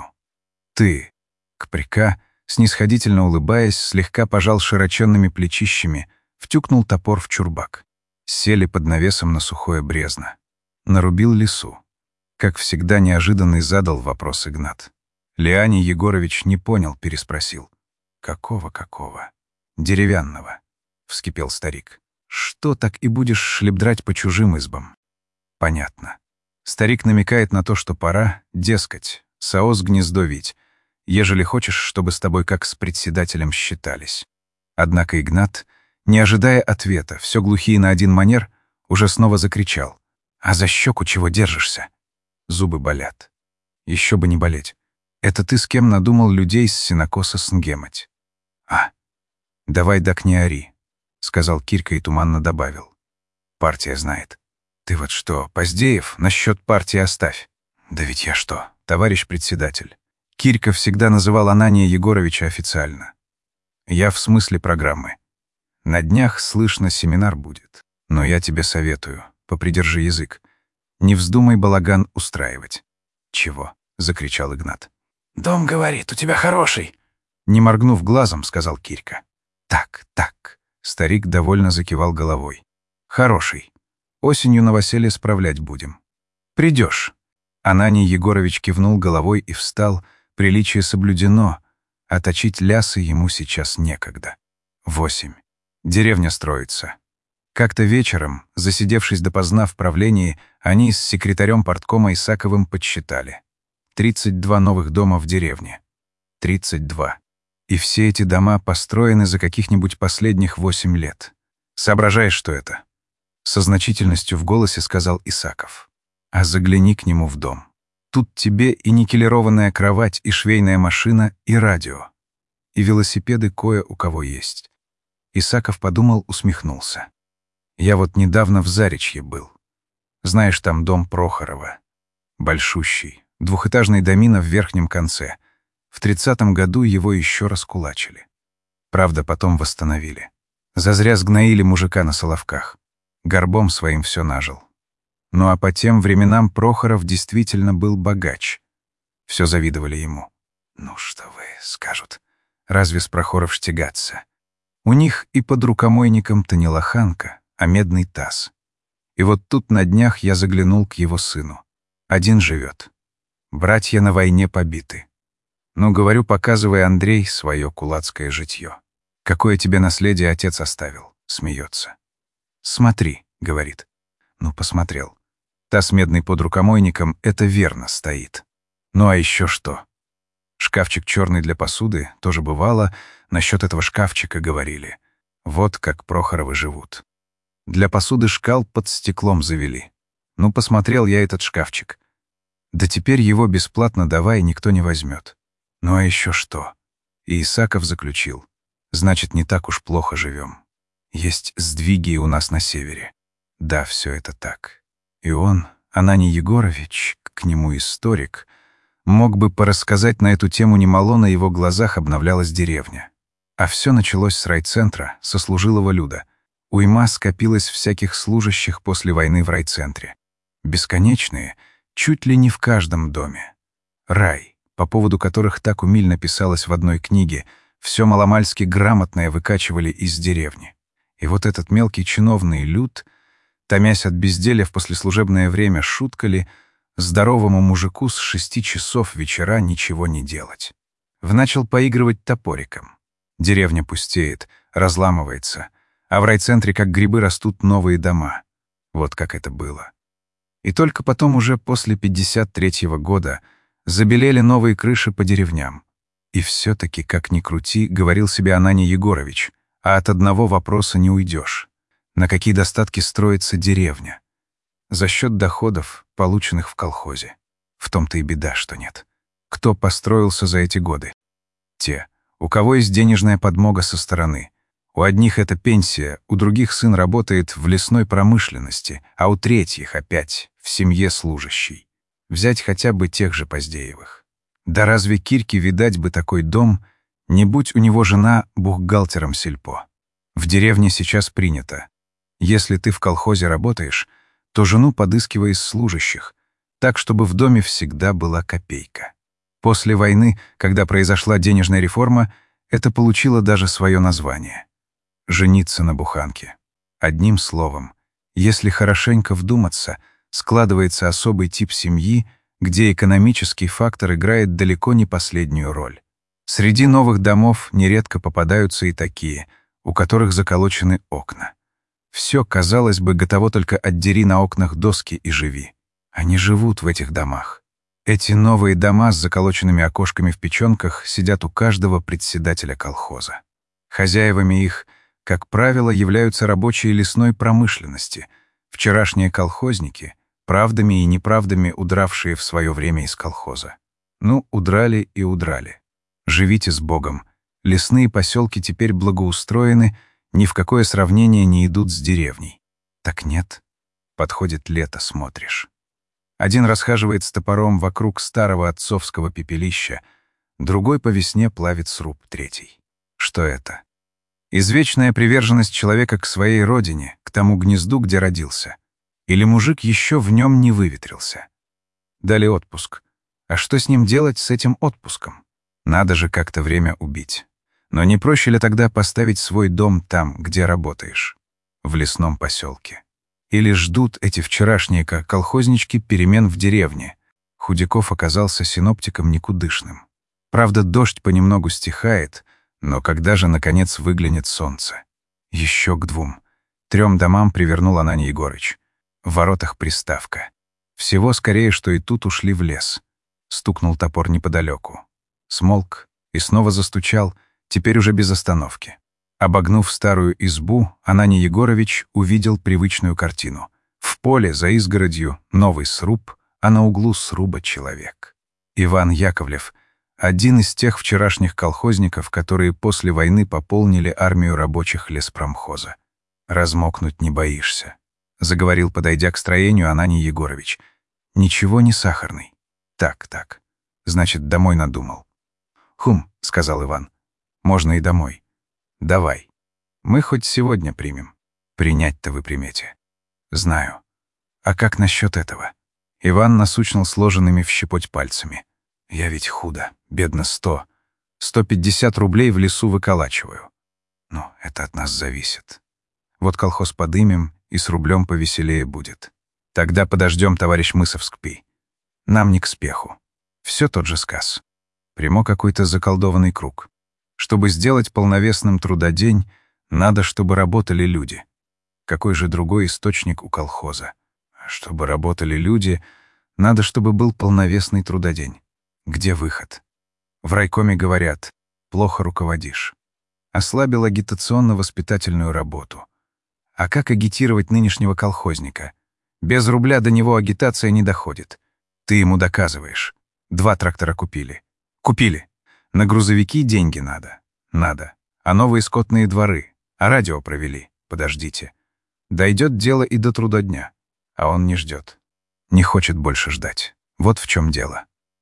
Ты, Кпряка, снисходительно улыбаясь, слегка пожал широченными плечищами, втюкнул топор в чурбак. Сели под навесом на сухое брезно. Нарубил лесу. Как всегда, неожиданный задал вопрос Игнат. Леоний Егорович не понял, переспросил. «Какого?» «Деревянного», — вскипел старик. «Что, так и будешь шлепдрать по чужим избам?» «Понятно». Старик намекает на то, что пора, дескать, соос гнездо вить, ежели хочешь, чтобы с тобой как с председателем считались. Однако Игнат, не ожидая ответа, все глухие на один манер, уже снова закричал. «А за щеку чего держишься?» Зубы болят. Еще бы не болеть. Это ты с кем надумал людей с сенокоса снгемать? «А, давай так не ори», — сказал Кирька и туманно добавил. «Партия знает». «Ты вот что, Поздеев, насчет партии оставь». «Да ведь я что, товарищ председатель». Кирька всегда называл Анания Егоровича официально. «Я в смысле программы. На днях, слышно, семинар будет. Но я тебе советую, попридержи язык. Не вздумай балаган устраивать». «Чего?» — закричал Игнат. «Дом говорит, у тебя хороший». Не моргнув глазом, сказал Кирька. «Так». Старик довольно закивал головой. «Хороший. Осенью новоселье справлять будем. Придешь». Ананий Егорович кивнул головой и встал. Приличие соблюдено, а точить лясы ему сейчас некогда. 8. Деревня строится. Как-то вечером, засидевшись допоздна в правлении, они с секретарем парткома Исаковым подсчитали. 32 новых дома в деревне. 32. И все эти дома построены за каких-нибудь последних 8 лет. Соображаешь, что это? Со значительностью в голосе сказал Исаков. А загляни к нему в дом. Тут тебе и никелированная кровать, и швейная машина, и радио. И велосипеды кое у кого есть. Исаков подумал, усмехнулся. Я вот недавно в Заречье был. Знаешь, там дом Прохорова. Большущий, двухэтажный домино в верхнем конце. В 30-м году его еще раскулачили. Правда, потом восстановили. Зазря сгноили мужика на Соловках. Горбом своим все нажил. Ну а по тем временам Прохоров действительно был богач. Все завидовали ему. Ну что вы, скажут, разве с Прохоров тягаться? У них и под рукомойником-то не лоханка, а медный таз. И вот тут на днях я заглянул к его сыну. Один живет. Братья на войне побиты. Ну, говорю, показывай, Андрей, свое кулацкое житье. Какое тебе наследие отец оставил? Смеется. Смотри, говорит. Ну, посмотрел. Таз медный под рукомойником — это верно стоит. Ну, а еще что? Шкафчик черный для посуды, тоже бывало, насчет этого шкафчика говорили. Вот как Прохоровы живут. Для посуды шкал под стеклом завели. Ну, посмотрел я этот шкафчик. Да теперь его бесплатно давай, никто не возьмет. Ну, а еще что? И Исаков заключил. Значит, не так уж плохо живем. Есть сдвиги и у нас на севере. Да, все это так. И он, Ананий Егорович, к нему историк, мог бы порассказать на эту тему немало, на его глазах обновлялась деревня. А все началось с райцентра, со служилого люда. Уйма скопилась всяких служащих после войны в райцентре. Бесконечные, чуть ли не в каждом доме. Рай, по поводу которых так умильно писалось в одной книге, все маломальски грамотное выкачивали из деревни. И вот этот мелкий чиновный люд, томясь от безделья в послеслужебное время, шутка ли, здоровому мужику с 6 часов вечера ничего не делать. Начал поигрывать топориком. Деревня пустеет, разламывается, а в райцентре как грибы растут новые дома. Вот как это было. И только потом, уже после 53-го года, забелели новые крыши по деревням. И все-таки, как ни крути, говорил себе Ананий Егорович, а от одного вопроса не уйдешь. На какие достатки строится деревня? За счет доходов, полученных в колхозе. В том-то и беда, что нет. Кто построился за эти годы? Те, у кого есть денежная подмога со стороны. У одних это пенсия, у других сын работает в лесной промышленности, а у третьих опять в семье служащий. Взять хотя бы тех же Поздеевых. Да разве Кирке видать бы такой дом, не будь у него жена бухгалтером сельпо? В деревне сейчас принято. Если ты в колхозе работаешь, то жену подыскивай из служащих, так, чтобы в доме всегда была копейка. После войны, когда произошла денежная реформа, это получило даже свое название. Жениться на буханке. Одним словом, если хорошенько вдуматься, складывается особый тип семьи, где экономический фактор играет далеко не последнюю роль. Среди новых домов нередко попадаются и такие, у которых заколочены окна. Все, казалось бы, готово, только отдери на окнах доски и живи. Они живут в этих домах. Эти новые дома с заколоченными окошками в печенках сидят у каждого председателя колхоза. Хозяевами их, как правило, являются рабочие лесной промышленности, вчерашние колхозники, правдами и неправдами удравшие в свое время из колхоза. Ну, удрали и удрали. Живите с Богом. Лесные поселки теперь благоустроены, ни в какое сравнение не идут с деревней. Так нет. Подходит лето, смотришь. Один расхаживает с топором вокруг старого отцовского пепелища, другой по весне плавит сруб, третий. Что это? Извечная приверженность человека к своей родине, к тому гнезду, где родился. Или мужик еще в нем не выветрился. Дали отпуск. А что с ним делать, с этим отпуском? Надо же как-то время убить. Но не проще ли тогда поставить свой дом там, где работаешь? В лесном поселке. Или ждут эти вчерашние колхознички перемен в деревне? Худяков оказался синоптиком никудышным. Правда, дождь понемногу стихает, но когда же, наконец, выглянет солнце? Еще к 2-3 домам привернул Ананий Егорыч. В воротах приставка. Всего скорее, что и тут ушли в лес. Стукнул топор неподалеку. Смолк и снова застучал, теперь уже без остановки. Обогнув старую избу, Ананий Егорович увидел привычную картину. В поле за изгородью новый сруб, а на углу сруба человек. Иван Яковлев — один из тех вчерашних колхозников, которые после войны пополнили армию рабочих леспромхоза. «Размокнуть не боишься», — заговорил, подойдя к строению, Ананий Егорович. «Ничего не сахарный. Так. Значит, домой надумал». «Хум», — сказал Иван. «Можно и домой». «Давай. Мы хоть сегодня примем». «Принять-то вы примете». «Знаю. А как насчет этого?» Иван насучнул сложенными в щепоть пальцами. «Я ведь худо. Бедно 150 рублей в лесу выколачиваю. Ну, это от нас зависит. Вот колхоз подымем, и с рублем повеселее будет. Тогда подождем, товарищ Мысовск-Пи. Нам не к спеху. Все тот же сказ. Прямо какой-то заколдованный круг. Чтобы сделать полновесным трудодень, надо, чтобы работали люди. Какой же другой источник у колхоза? Чтобы работали люди, надо, чтобы был полновесный трудодень. Где выход? В райкоме говорят, плохо руководишь. Ослабил агитационно-воспитательную работу. А как агитировать нынешнего колхозника? Без рубля до него агитация не доходит. Ты ему доказываешь. 2 трактора купили. Купили. На грузовики деньги надо. Надо. А новые скотные дворы. А радио провели. Подождите. Дойдет дело и до трудодня. А он не ждет. Не хочет больше ждать. Вот в чем дело.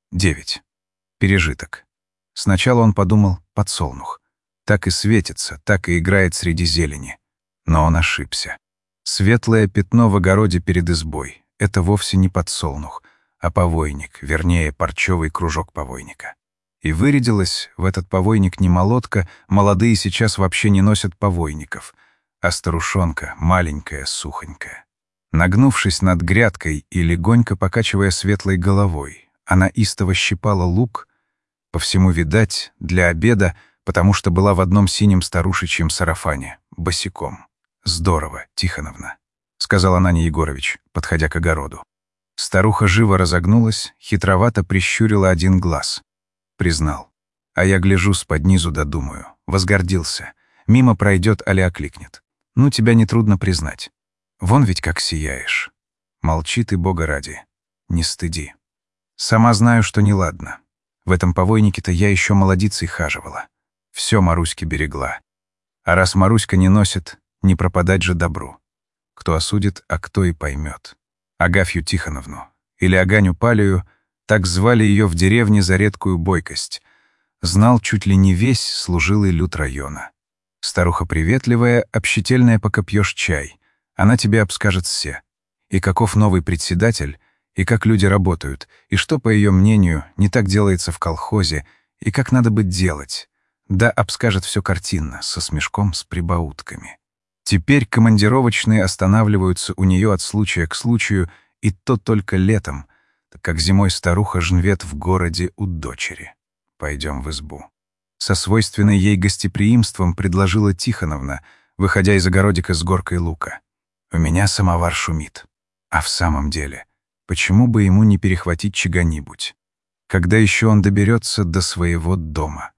9. Пережиток. Сначала он подумал подсолнух. Так и светится, так и играет среди зелени. Но он ошибся. Светлое пятно в огороде перед избой — это вовсе не подсолнух, а повойник, вернее, парчевый кружок повойника. И вырядилась в этот повойник не молотка, молодые сейчас вообще не носят повойников, а старушонка, маленькая, сухонькая. Нагнувшись над грядкой и легонько покачивая светлой головой, она истово щипала лук, по всему видать, для обеда, потому что была в одном синем старушечьем сарафане, босиком. «Здорово, Тихоновна», — сказал Ананий Егорович, подходя к огороду. Старуха живо разогнулась, хитровато прищурила один глаз. Признал. А я гляжу с-под низу да думаю. Возгордился. Мимо пройдет, али окликнет. Ну, тебя нетрудно признать. Вон ведь как сияешь. Молчи ты, Бога ради. Не стыди. Сама знаю, что неладно. В этом повойнике-то я еще молодицей хаживала. Все Маруське берегла. А раз Маруська не носит, не пропадать же добру. Кто осудит, а кто и поймет. Агафью Тихоновну, или Аганю Палию, так звали ее в деревне за редкую бойкость. Знал чуть ли не весь служилый люд района. Старуха приветливая, общительная, пока пьешь чай. Она тебе обскажет все. И каков новый председатель, и как люди работают, и что, по ее мнению, не так делается в колхозе, и как надо бы делать. Да обскажет все картинно, со смешком, с прибаутками. Теперь командировочные останавливаются у нее от случая к случаю, и то только летом, так как зимой старуха жнвет в городе у дочери. Пойдем в избу. Со свойственной ей гостеприимством предложила Тихоновна, выходя из огородика с горкой лука. У меня самовар шумит. А в самом деле, почему бы ему не перехватить чего-нибудь? Когда еще он доберется до своего дома?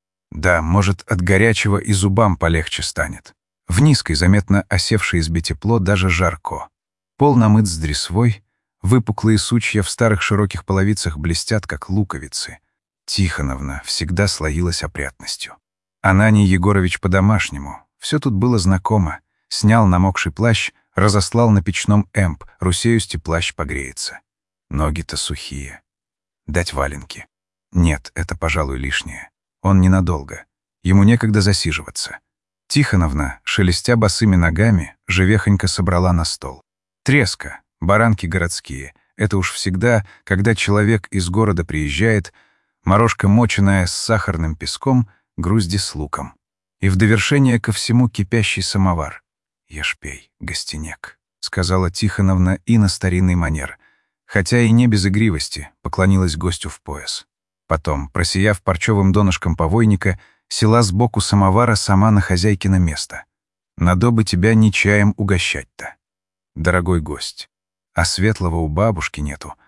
Да, может, от горячего и зубам полегче станет. В низкой, заметно осевшей избе тепло, даже жарко. Пол намыт с дресвой, выпуклые сучья в старых широких половицах блестят, как луковицы. Тихоновна всегда слоилась опрятностью. Ананий Егорович по-домашнему. Все тут было знакомо. Снял намокший плащ, разослал на печном эмп, Русеюсти плащ погреется. Ноги-то сухие. Дать валенки. Нет, это, пожалуй, лишнее. Он ненадолго. Ему некогда засиживаться. Тихоновна, шелестя босыми ногами, живехонько собрала на стол. Треска, баранки городские. Это уж всегда, когда человек из города приезжает, морожка моченая с сахарным песком, грузди с луком. И в довершение ко всему кипящий самовар. «Ешь пей, гостенек», — сказала Тихоновна и на старинный манер, хотя и не без игривости, поклонилась гостю в пояс. Потом, просияв парчевым донышком повойника, села сбоку самовара сама на хозяйкино место. Надо бы тебя не чаем угощать-то. Дорогой гость, а светлого у бабушки нету.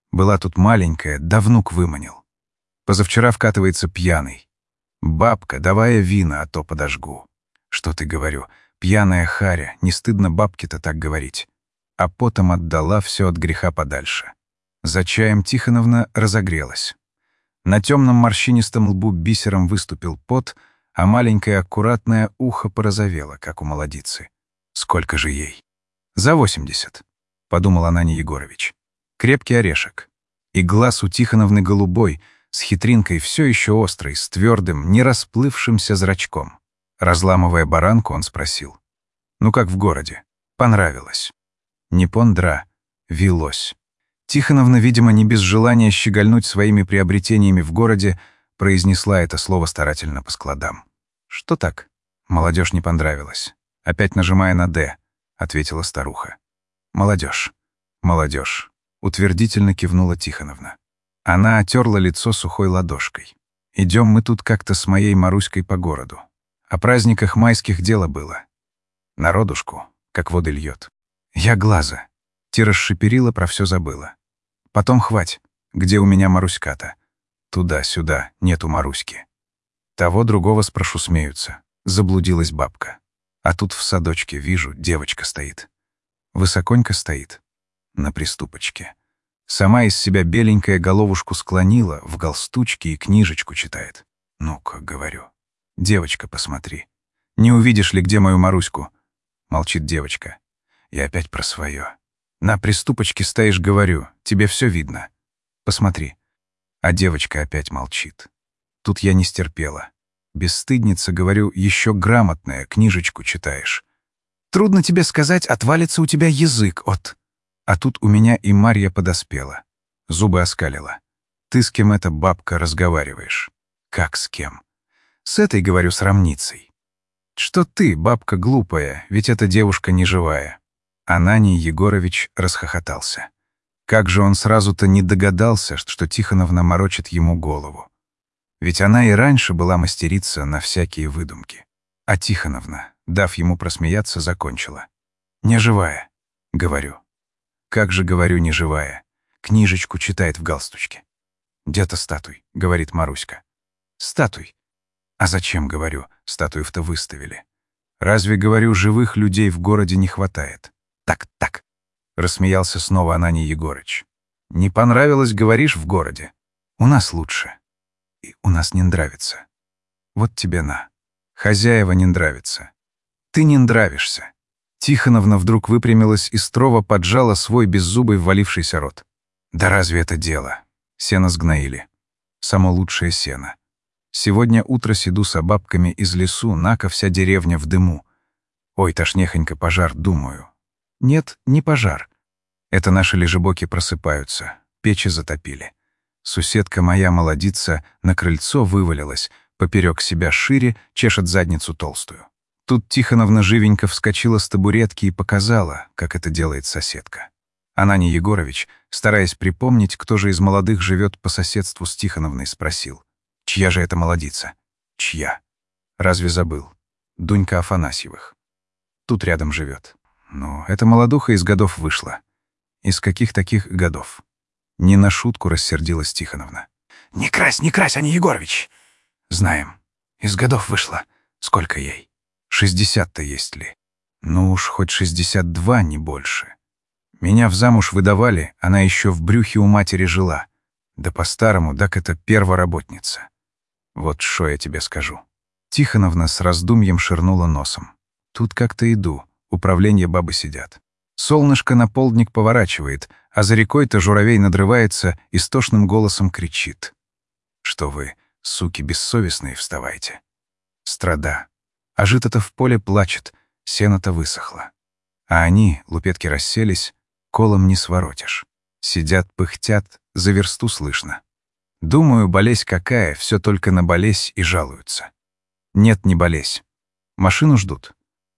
Была тут маленькая, да внук выманил. Позавчера вкатывается пьяный. Бабка, давай вина, а то подожгу. Что ты, говорю, пьяная харя, не стыдно бабке-то так говорить. А потом отдала все от греха подальше. За чаем Тихоновна разогрелась. На темном морщинистом лбу бисером выступил пот, а маленькое аккуратное ухо порозовело, как у молодицы. Сколько же ей? За 80, подумал Анания Егорович. Крепкий орешек. И глаз у Тихоновны голубой, с хитринкой все еще острой, с твердым, не расплывшимся зрачком. Разламывая баранку, он спросил. «Ну как в городе? Понравилось?» «Не пондра, вилось». Тихоновна, видимо, не без желания щегольнуть своими приобретениями в городе, произнесла это слово старательно по складам. «Что так?» «Молодежь не понравилась». «Опять нажимая на «Д», — ответила старуха. «Молодежь. Молодежь», — утвердительно кивнула Тихоновна. Она отерла лицо сухой ладошкой. «Идем мы тут как-то с моей Маруськой по городу. О праздниках майских дело было. Народушку, как воды льет. Я глаза. Ти расшиперила, про все забыла. Потом хвать, где у меня Маруська-то? Туда-сюда, нету Маруськи. Того другого спрошу смеются. Заблудилась бабка. А тут в садочке вижу, девочка стоит. Высоконько стоит. На приступочке. Сама из себя беленькая головушку склонила, в галстучке и книжечку читает. Ну-ка, говорю. Девочка, посмотри. Не увидишь ли, где мою Маруську? Молчит девочка. И опять про свое. На приступочке стоишь, говорю, тебе все видно. Посмотри. А девочка опять молчит. Тут я не стерпела. Бесстыдница, говорю, еще грамотная, книжечку читаешь. Трудно тебе сказать, отвалится у тебя язык от... А тут у меня и Марья подоспела. Зубы оскалила. Ты с кем это, бабка, разговариваешь? Как с кем? С этой, говорю, срамницей. Что ты, бабка глупая, ведь эта девушка не живая. Ананий Егорович расхохотался. Как же он сразу-то не догадался, что Тихоновна морочит ему голову. Ведь она и раньше была мастерица на всякие выдумки. А Тихоновна, дав ему просмеяться, закончила. «Не живая», — говорю. «Как же, говорю, не живая? Книжечку читает в галстучке». «Где-то статуй», — говорит Маруська. «Статуй». «А зачем, говорю, статуев-то выставили? Разве, говорю, живых людей в городе не хватает?» «Так», — рассмеялся снова Ананий Егорыч. «Не понравилось, говоришь, в городе? У нас лучше. И у нас не нравится. Вот тебе на. Хозяева не нравится. Ты не нравишься». Тихоновна вдруг выпрямилась и строго поджала свой беззубый ввалившийся рот. «Да разве это дело? Сено сгноили. Само лучшее сено. Сегодня утро сиду с бабками из лесу, нака вся деревня в дыму. Ой, тошнехонько пожар, думаю. Нет, не пожар. Это наши лежебоки просыпаются, печи затопили. Суседка моя молодица на крыльцо вывалилась, поперек себя шире, чешет задницу толстую. Тут Тихоновна живенько вскочила с табуретки и показала, как это делает соседка. Ананий Егорович, стараясь припомнить, кто же из молодых живет по соседству с Тихоновной, спросил. «Чья же это молодица?» «Чья?» «Разве забыл?» «Дунька Афанасьевых. Тут рядом живет. Ну, эта молодуха из годов вышла». «Из каких таких годов?» Не на шутку рассердилась Тихоновна. Не крась, Ананий Егорович!» «Знаем. Из годов вышла. Сколько ей?» 60-то есть ли? Ну уж хоть 62, не больше. Меня в замуж выдавали, она еще в брюхе у матери жила. Да по-старому, так это первоработница. Вот шо я тебе скажу». Тихоновна с раздумьем ширнула носом. «Тут как-то иду, управление бабы сидят. Солнышко на полдник поворачивает, а за рекой-то журавей надрывается, истошным голосом кричит. Что вы, суки бессовестные, вставайте. Страда. А жито-то в поле плачет, сено-то высохло. А они, лупетки расселись, колом не своротишь. Сидят, пыхтят, за версту слышно. Думаю, болезнь какая, все только на болезнь и жалуются. Нет, не болезнь. Машину ждут.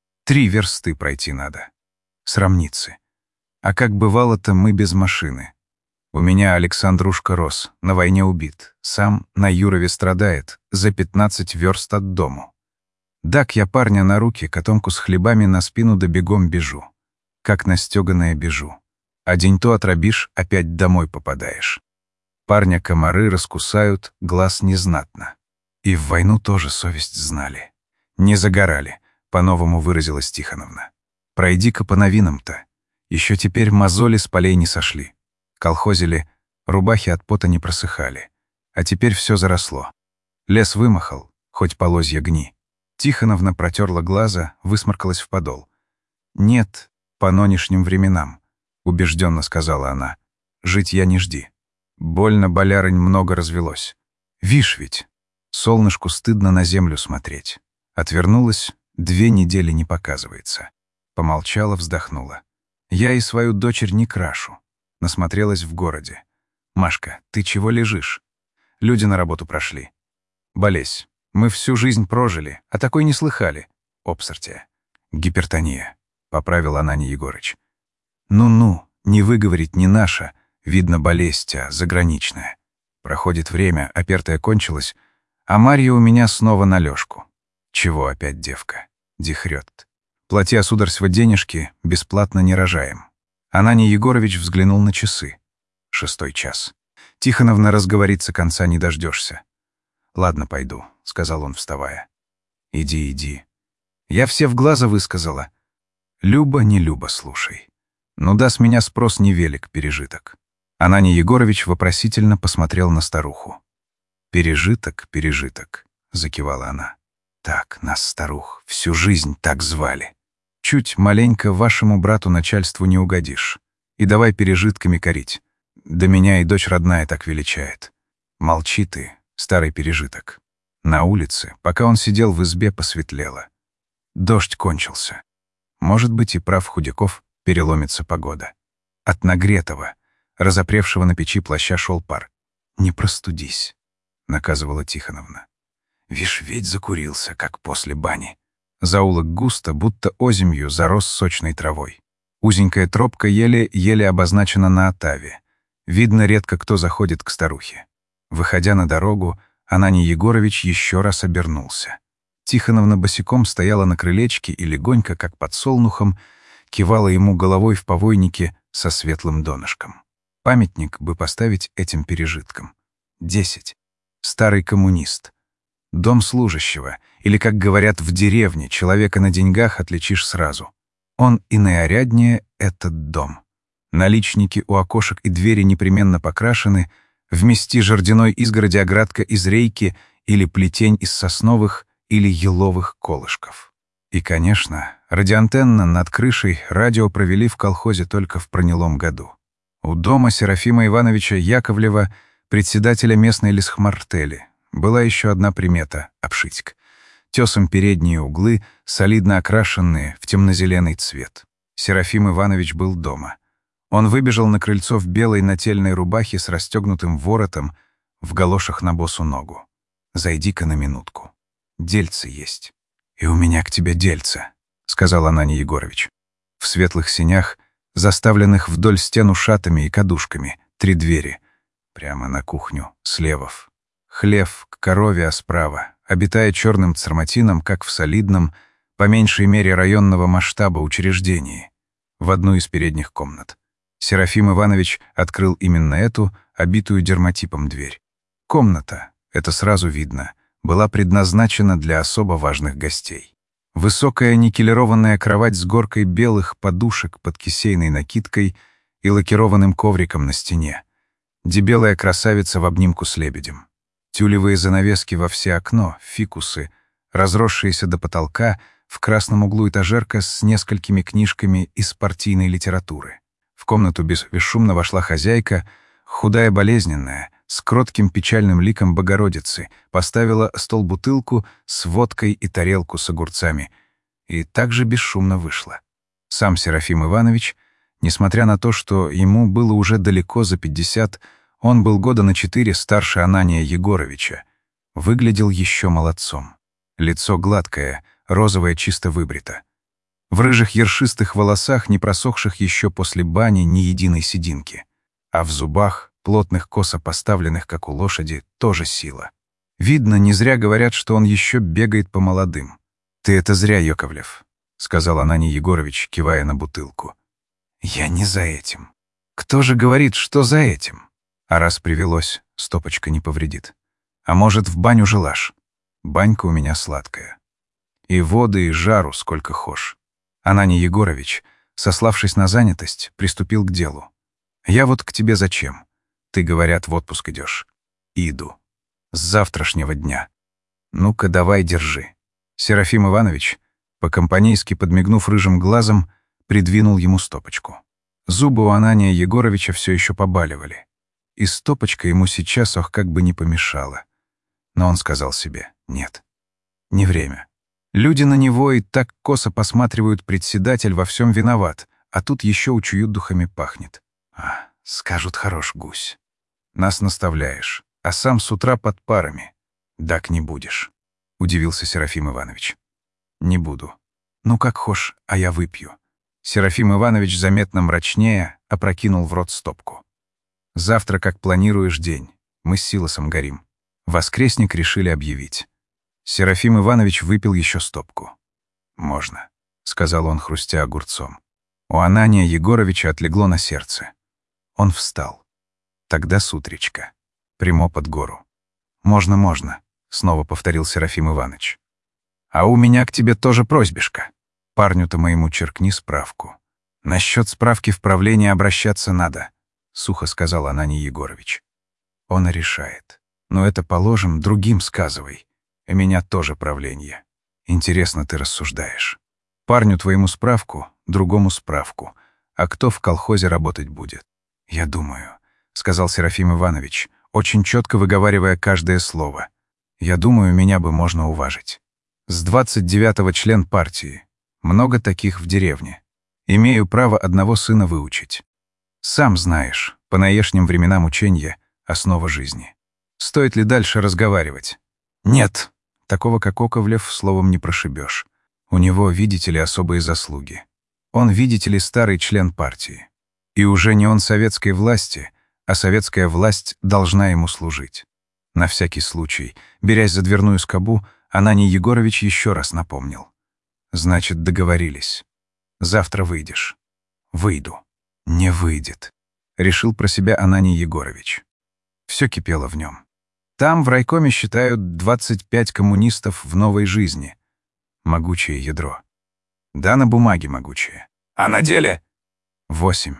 3 версты пройти надо. Срамницы. А как бывало-то мы без машины. У меня Александрушка рос, на войне убит. Сам на Юрове страдает, за 15 верст от дому. Дак я парня на руки, котомку с хлебами на спину да бегом бежу. Как настёганая бежу. А день то отробишь, опять домой попадаешь. Парня комары раскусают, глаз незнатно. И в войну тоже совесть знали. Не загорали, по-новому выразилась Тихоновна. Пройди-ка по новинам-то. Еще теперь мозоли с полей не сошли. Колхозили, рубахи от пота не просыхали. А теперь все заросло. Лес вымахал, хоть полозья гни. Тихоновна протерла глаза, высморкалась в подол. «Нет, по нынешним временам», — убежденно сказала она. «Жить я не жди. Больно, болярынь, много развелось. Вишь ведь, солнышку стыдно на землю смотреть». Отвернулась, 2 недели не показывается. Помолчала, вздохнула. «Я и свою дочерь не крашу». Насмотрелась в городе. «Машка, ты чего лежишь? Люди на работу прошли. Болезнь. Мы всю жизнь прожили, а такой не слыхали. Обсортия. Гипертония», — поправил Ананья Егорыч. «Ну-ну, не выговорить не наша, видно болезнь, а заграничная. Проходит время, опертая кончилась, а Марья у меня снова на лёжку. Чего опять девка? Дихрёт. Плати, сударство, денежки, бесплатно не рожаем». Ананья Егорович взглянул на часы. 6 час. Тихоновна разговорится, конца не дождешься. «Ладно, пойду», — сказал он, вставая. «Иди, иди. Я все в глаза высказала. Люба, не Люба, слушай. Ну да, с меня спрос невелик, пережиток». Ананья Егорович вопросительно посмотрел на старуху. «Пережиток, пережиток», — закивала она. «Так, нас, старух, всю жизнь так звали. Чуть маленько вашему брату начальству не угодишь. И давай пережитками корить. Да меня и дочь родная так величает. Молчи ты, старый пережиток». На улице, пока он сидел в избе, посветлело. Дождь кончился. Может быть, и прав Худяков, переломится погода. От нагретого, разопревшего на печи плаща шел пар. «Не простудись», — наказывала Тихоновна. «Вишь, ведь закурился, как после бани». Заулок густо, будто озимью, зарос сочной травой. Узенькая тропка еле-еле обозначена на отаве. Видно, редко кто заходит к старухе. Выходя на дорогу, Ананья Егорович еще раз обернулся. Тихоновна босиком стояла на крылечке и легонько, как под солнухом, кивала ему головой в повойнике со светлым донышком. Памятник бы поставить этим пережиткам. 10. Старый коммунист. Дом служащего, или, как говорят в деревне, человека на деньгах отличишь сразу. Он и наиряднее этот дом. Наличники у окошек и двери непременно покрашены, вмести жердяной изгороди оградка из рейки или плетень из сосновых или еловых колышков. И, конечно, радиоантенна над крышей радио провели в колхозе только в пронялом году. У дома Серафима Ивановича Яковлева, председателя местной лесхмартели, была еще одна примета — обшитьк. Тесом передние углы, солидно окрашенные в темно-зеленый цвет. Серафим Иванович был дома. Он выбежал на крыльцо в белой нательной рубахе с расстегнутым воротом, в галошах на босу ногу. «Зайди-ка на минутку. Дельце есть». «И у меня к тебе дельце», — сказал Ананья Егорович. В светлых сенях, заставленных вдоль стен ушатами и кадушками, 3 двери. Прямо на кухню, слева. Хлев к корове, а справа, обитая черным царматином, как в солидном, по меньшей мере районного масштаба учреждении, в одну из передних комнат. Серафим Иванович открыл именно эту, обитую дерматипом, дверь. Комната, это сразу видно, была предназначена для особо важных гостей. Высокая никелированная кровать с горкой белых подушек под кисейной накидкой и лакированным ковриком на стене. Дебелая красавица в обнимку с лебедем. Тюлевые занавески во все окно, фикусы, разросшиеся до потолка, в красном углу этажерка с несколькими книжками из партийной литературы. В комнату бесшумно вошла хозяйка, худая, болезненная, с кротким печальным ликом Богородицы, поставила стол-бутылку с водкой и тарелку с огурцами и также бесшумно вышла. Сам Серафим Иванович, несмотря на то, что ему было уже далеко за 50, он был года на 4 старше Ананья Егоровича, выглядел еще молодцом. Лицо гладкое, розовое, чисто выбрито. В рыжих ершистых волосах, не просохших еще после бани, ни единой сединки. А в зубах, плотных, косо поставленных, как у лошади, тоже сила. Видно, не зря говорят, что он еще бегает по молодым. «Ты это зря, Яковлев», — сказал Ананья Егорович, кивая на бутылку. «Я не за этим. Кто же говорит, что за этим? А раз привелось, стопочка не повредит. А может, в баню желашь? Банька у меня сладкая. И воды, и жару сколько хошь. Ананий Егорович, сославшись на занятость, приступил к делу. «Я вот к тебе зачем? Ты, говорят, в отпуск идешь. Иду. С завтрашнего дня. Ну-ка, давай, держи». Серафим Иванович, по-компанейски подмигнув рыжим глазом, придвинул ему стопочку. Зубы у Анания Егоровича все еще побаливали. И стопочка ему сейчас, ох, как бы не помешала. Но он сказал себе: нет, не время. Люди на него и так косо посматривают, председатель во всем виноват, а тут еще учуют духами пахнет. Скажут, хорош гусь. Нас наставляешь, а сам с утра под парами. Так не будешь, — удивился Серафим Иванович. Не буду. Ну как хошь, а я выпью. Серафим Иванович заметно мрачнее опрокинул в рот стопку. Завтра, как планируешь, день. Мы с Силосом горим. Воскресник решили объявить. Серафим Иванович выпил еще стопку. «Можно», — сказал он, хрустя огурцом. У Анания Егоровича отлегло на сердце. Он встал. Тогда с утречка. Прямо под гору. «Можно, можно», — снова повторил Серафим Иванович. «А у меня к тебе тоже просьбишка. Парню-то моему черкни справку. Насчет справки в правление обращаться надо», — сухо сказал Ананий Егорович. «Он и решает. Но это, положим, другим сказывай. И меня тоже правление. Интересно ты рассуждаешь. Парню твоему справку, другому справку. А кто в колхозе работать будет? Я думаю, — сказал Серафим Иванович, очень четко выговаривая каждое слово. Я думаю, меня бы можно уважить. С 29-го член партии. Много таких в деревне. Имею право одного сына выучить. Сам знаешь, по наешним временам ученья — основа жизни. Стоит ли дальше разговаривать? Нет, такого как Оковлев словом не прошибешь. У него, видите ли, особые заслуги. Он, видите ли, старый член партии. И уже не он советской власти, а советская власть должна ему служить. На всякий случай, берясь за дверную скобу, Ананий Егорович еще раз напомнил. Значит, договорились. Завтра выйдешь. Выйду. Не выйдет, решил про себя Ананий Егорович. Все кипело в нем. Там в райкоме считают 25 коммунистов в новой жизни. Могучее ядро. Да, на бумаге могучее. А на деле? 8.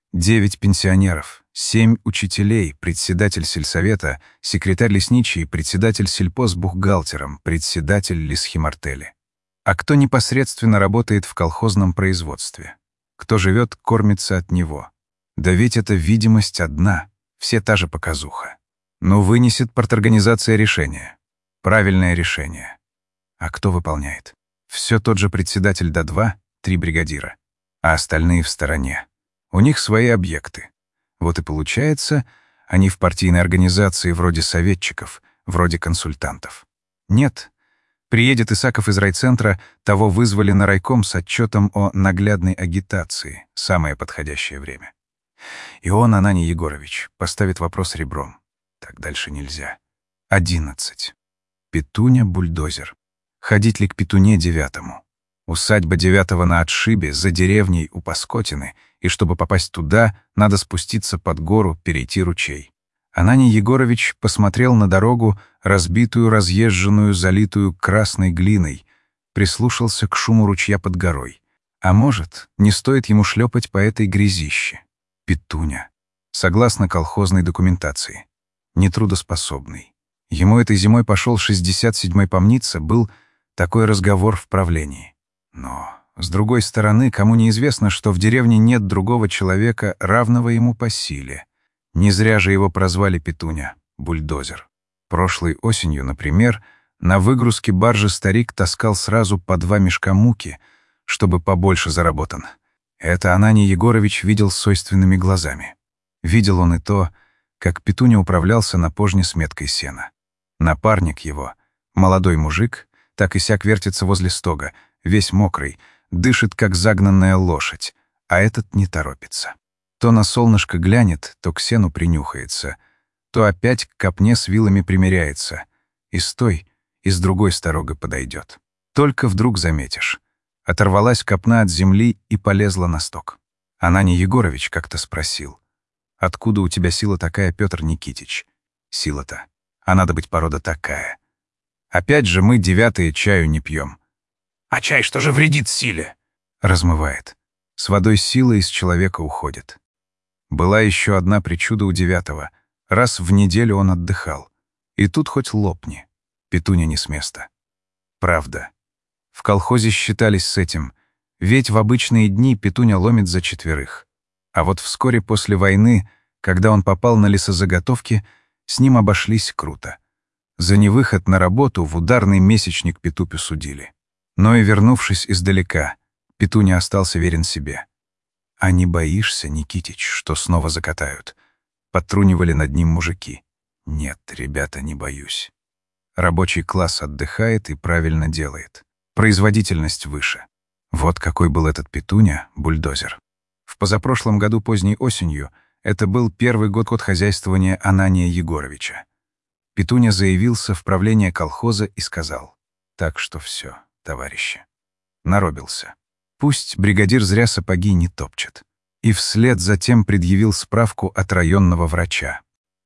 9 пенсионеров, 7 учителей, председатель сельсовета, секретарь лесничий, председатель сельпо с бухгалтером, председатель лесхимартели. А кто непосредственно работает в колхозном производстве? Кто живет, кормится от него? Да ведь эта видимость одна, все та же показуха. Но вынесет парторганизация решение. Правильное решение. А кто выполняет? Все тот же председатель до 2, 3 бригадира. А остальные в стороне. У них свои объекты. Вот и получается, они в партийной организации вроде советчиков, вроде консультантов. Нет. Приедет Исаков из райцентра, того вызвали на райком с отчетом о наглядной агитации. Самое подходящее время. И он, Ананий Егорович, поставит вопрос ребром. Так дальше нельзя. 11. Петуня-бульдозер. Ходить ли к Петуне 9-му? Усадьба 9-го на отшибе, за деревней у Паскотины, и чтобы попасть туда, надо спуститься под гору, перейти ручей. Ананий Егорович посмотрел на дорогу, разбитую, разъезженную, залитую красной глиной, прислушался к шуму ручья под горой. А может, не стоит ему шлепать по этой грязище? Петуня. Согласно колхозной документации. Нетрудоспособный. Ему этой зимой пошел 67-й помниться, был такой разговор в правлении. Но, с другой стороны, кому неизвестно, что в деревне нет другого человека, равного ему по силе. Не зря же его прозвали Петуня, бульдозер. Прошлой осенью, например, на выгрузке баржи старик таскал сразу по 2 мешка муки, чтобы побольше заработан. Это Ананий Егорович видел собственными глазами. Видел он и то, как Петуня управлялся на пожне с меткой сена. Напарник его, молодой мужик, так и сяк вертится возле стога, весь мокрый, дышит, как загнанная лошадь, а этот не торопится. То на солнышко глянет, то к сену принюхается, то опять к копне с вилами примеряется, и с той, и с другой сторога подойдет. Только вдруг заметишь. Оторвалась копна от земли и полезла на сток. Ананий Егорович как-то спросил. Откуда у тебя сила такая, Петр Никитич? Сила-то. А надо быть порода такая. Опять же мы 9-е чаю не пьем.
А чай что же вредит силе?
Размывает. С водой сила из человека уходит. Была еще одна причуда у 9-го. Раз в неделю он отдыхал. И тут хоть лопни. Петуня не с места. Правда. В колхозе считались с этим. Ведь в обычные дни Петуня ломит за 4. А вот вскоре после войны, когда он попал на лесозаготовки, с ним обошлись круто. За невыход на работу в ударный месячник Петупю судили. Но и вернувшись издалека, Петуня остался верен себе. «А не боишься, Никитич, что снова закатают?» Подтрунивали над ним мужики. «Нет, ребята, не боюсь. Рабочий класс отдыхает и правильно делает. Производительность выше. Вот какой был этот Петуня, бульдозер. В позапрошлом году поздней осенью это был первый год хозяйствования Анания Егоровича. Петуня заявился в правление колхоза и сказал: «Так что все, товарищи». Наробился. Пусть бригадир зря сапоги не топчет. И вслед затем предъявил справку от районного врача.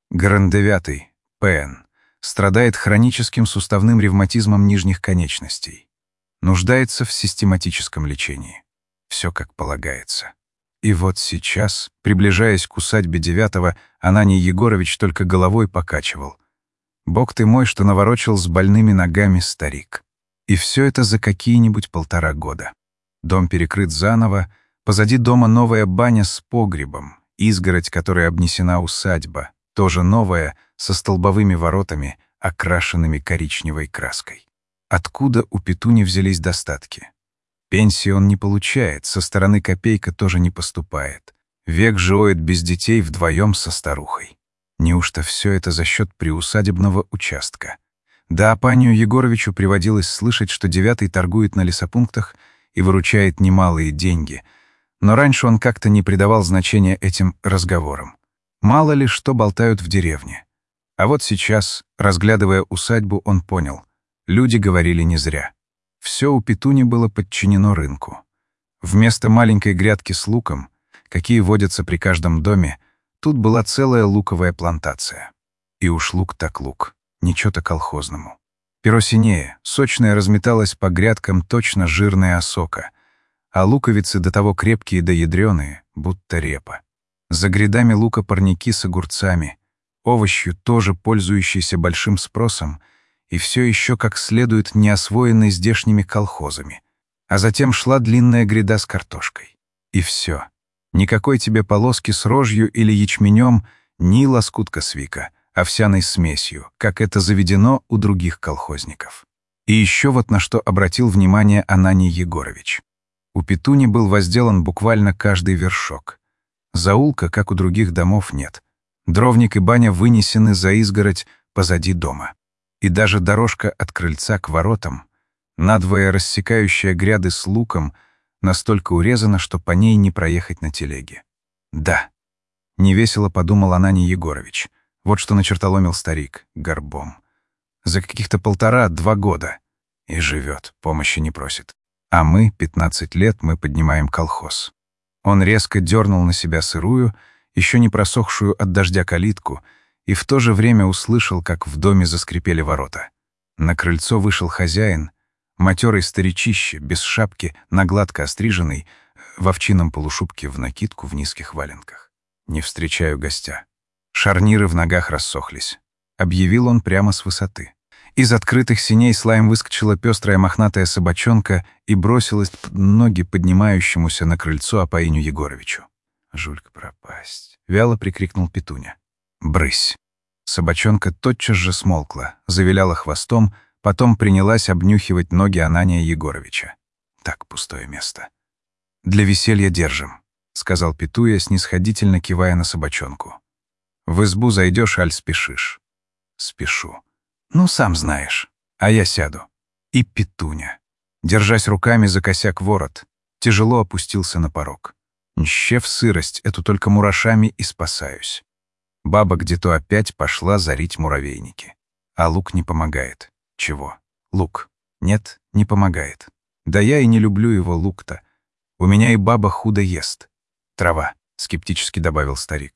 Гран-9, ПН, страдает хроническим суставным ревматизмом нижних конечностей. Нуждается в систематическом лечении. Все как полагается. И вот сейчас, приближаясь к усадьбе 9-го, Ананий Егорович только головой покачивал. «Бог ты мой, что наворочил с больными ногами старик». И все это за какие-нибудь 1,5 года. Дом перекрыт заново, позади дома новая баня с погребом, изгородь, которой обнесена усадьба, тоже новая, со столбовыми воротами, окрашенными коричневой краской. Откуда у Петуни взялись достатки? Пенсии он не получает, со стороны копейка тоже не поступает. Век живет без детей вдвоем со старухой. Неужто все это за счет приусадебного участка? Да, Апанию Егоровичу приводилось слышать, что 9-й торгует на лесопунктах и выручает немалые деньги, но раньше он как-то не придавал значения этим разговорам. Мало ли что болтают в деревне. А вот сейчас, разглядывая усадьбу, он понял — люди говорили не зря. Все у Петуни было подчинено рынку. Вместо маленькой грядки с луком, какие водятся при каждом доме, тут была целая луковая плантация. И уж лук так лук, ничего-то колхозному. Перо синее, сочное разметалось по грядкам точно жирная осока, а луковицы до того крепкие да ядреные, будто репа. За грядами лука парники с огурцами, овощью, тоже пользующейся большим спросом, и все еще как следует не освоенной здешними колхозами. А затем шла длинная гряда с картошкой. И все. Никакой тебе полоски с рожью или ячменем, ни лоскутка свика, овсяной смесью, как это заведено у других колхозников. И еще вот на что обратил внимание Ананий Егорович. У Петуни был возделан буквально каждый вершок. Заулка, как у других домов, нет. Дровник и баня вынесены за изгородь позади дома. И даже дорожка от крыльца к воротам, надвое рассекающая гряды с луком, настолько урезана, что по ней не проехать на телеге. Да, невесело подумал Ананий Егорович. Вот что начертоломил старик горбом. За каких-то 1,5-2 года. И живет, помощи не просит. А мы, 15 лет, мы поднимаем колхоз. Он резко дернул на себя сырую, еще не просохшую от дождя калитку, и в то же время услышал, как в доме заскрипели ворота. На крыльцо вышел хозяин, матерый старичище, без шапки, нагладко остриженный, в овчинном полушубке в накидку в низких валенках. «Не встречаю гостя». Шарниры в ногах рассохлись. Объявил он прямо с высоты. Из открытых синей слаем выскочила пестрая мохнатая собачонка и бросилась под ноги поднимающемуся на крыльцо Апаиню Егоровичу. «Жулька пропасть!» — вяло прикрикнул Петуня. «Брысь!» Собачонка тотчас же смолкла, завиляла хвостом, потом принялась обнюхивать ноги Анания Егоровича. Так, пустое место. «Для веселья держим», — сказал Петуя, снисходительно кивая на собачонку. «В избу зайдешь, аль спешишь?» «Спешу». «Ну, сам знаешь. А я сяду». И Петуня, держась руками за косяк ворот, тяжело опустился на порог. «Нщев сырость, эту только мурашами и спасаюсь». Баба где-то опять пошла зарить муравейники. А лук не помогает. Чего? Лук. Нет, не помогает. Да я и не люблю его лук-то. У меня и баба худо ест. Трава, скептически добавил старик.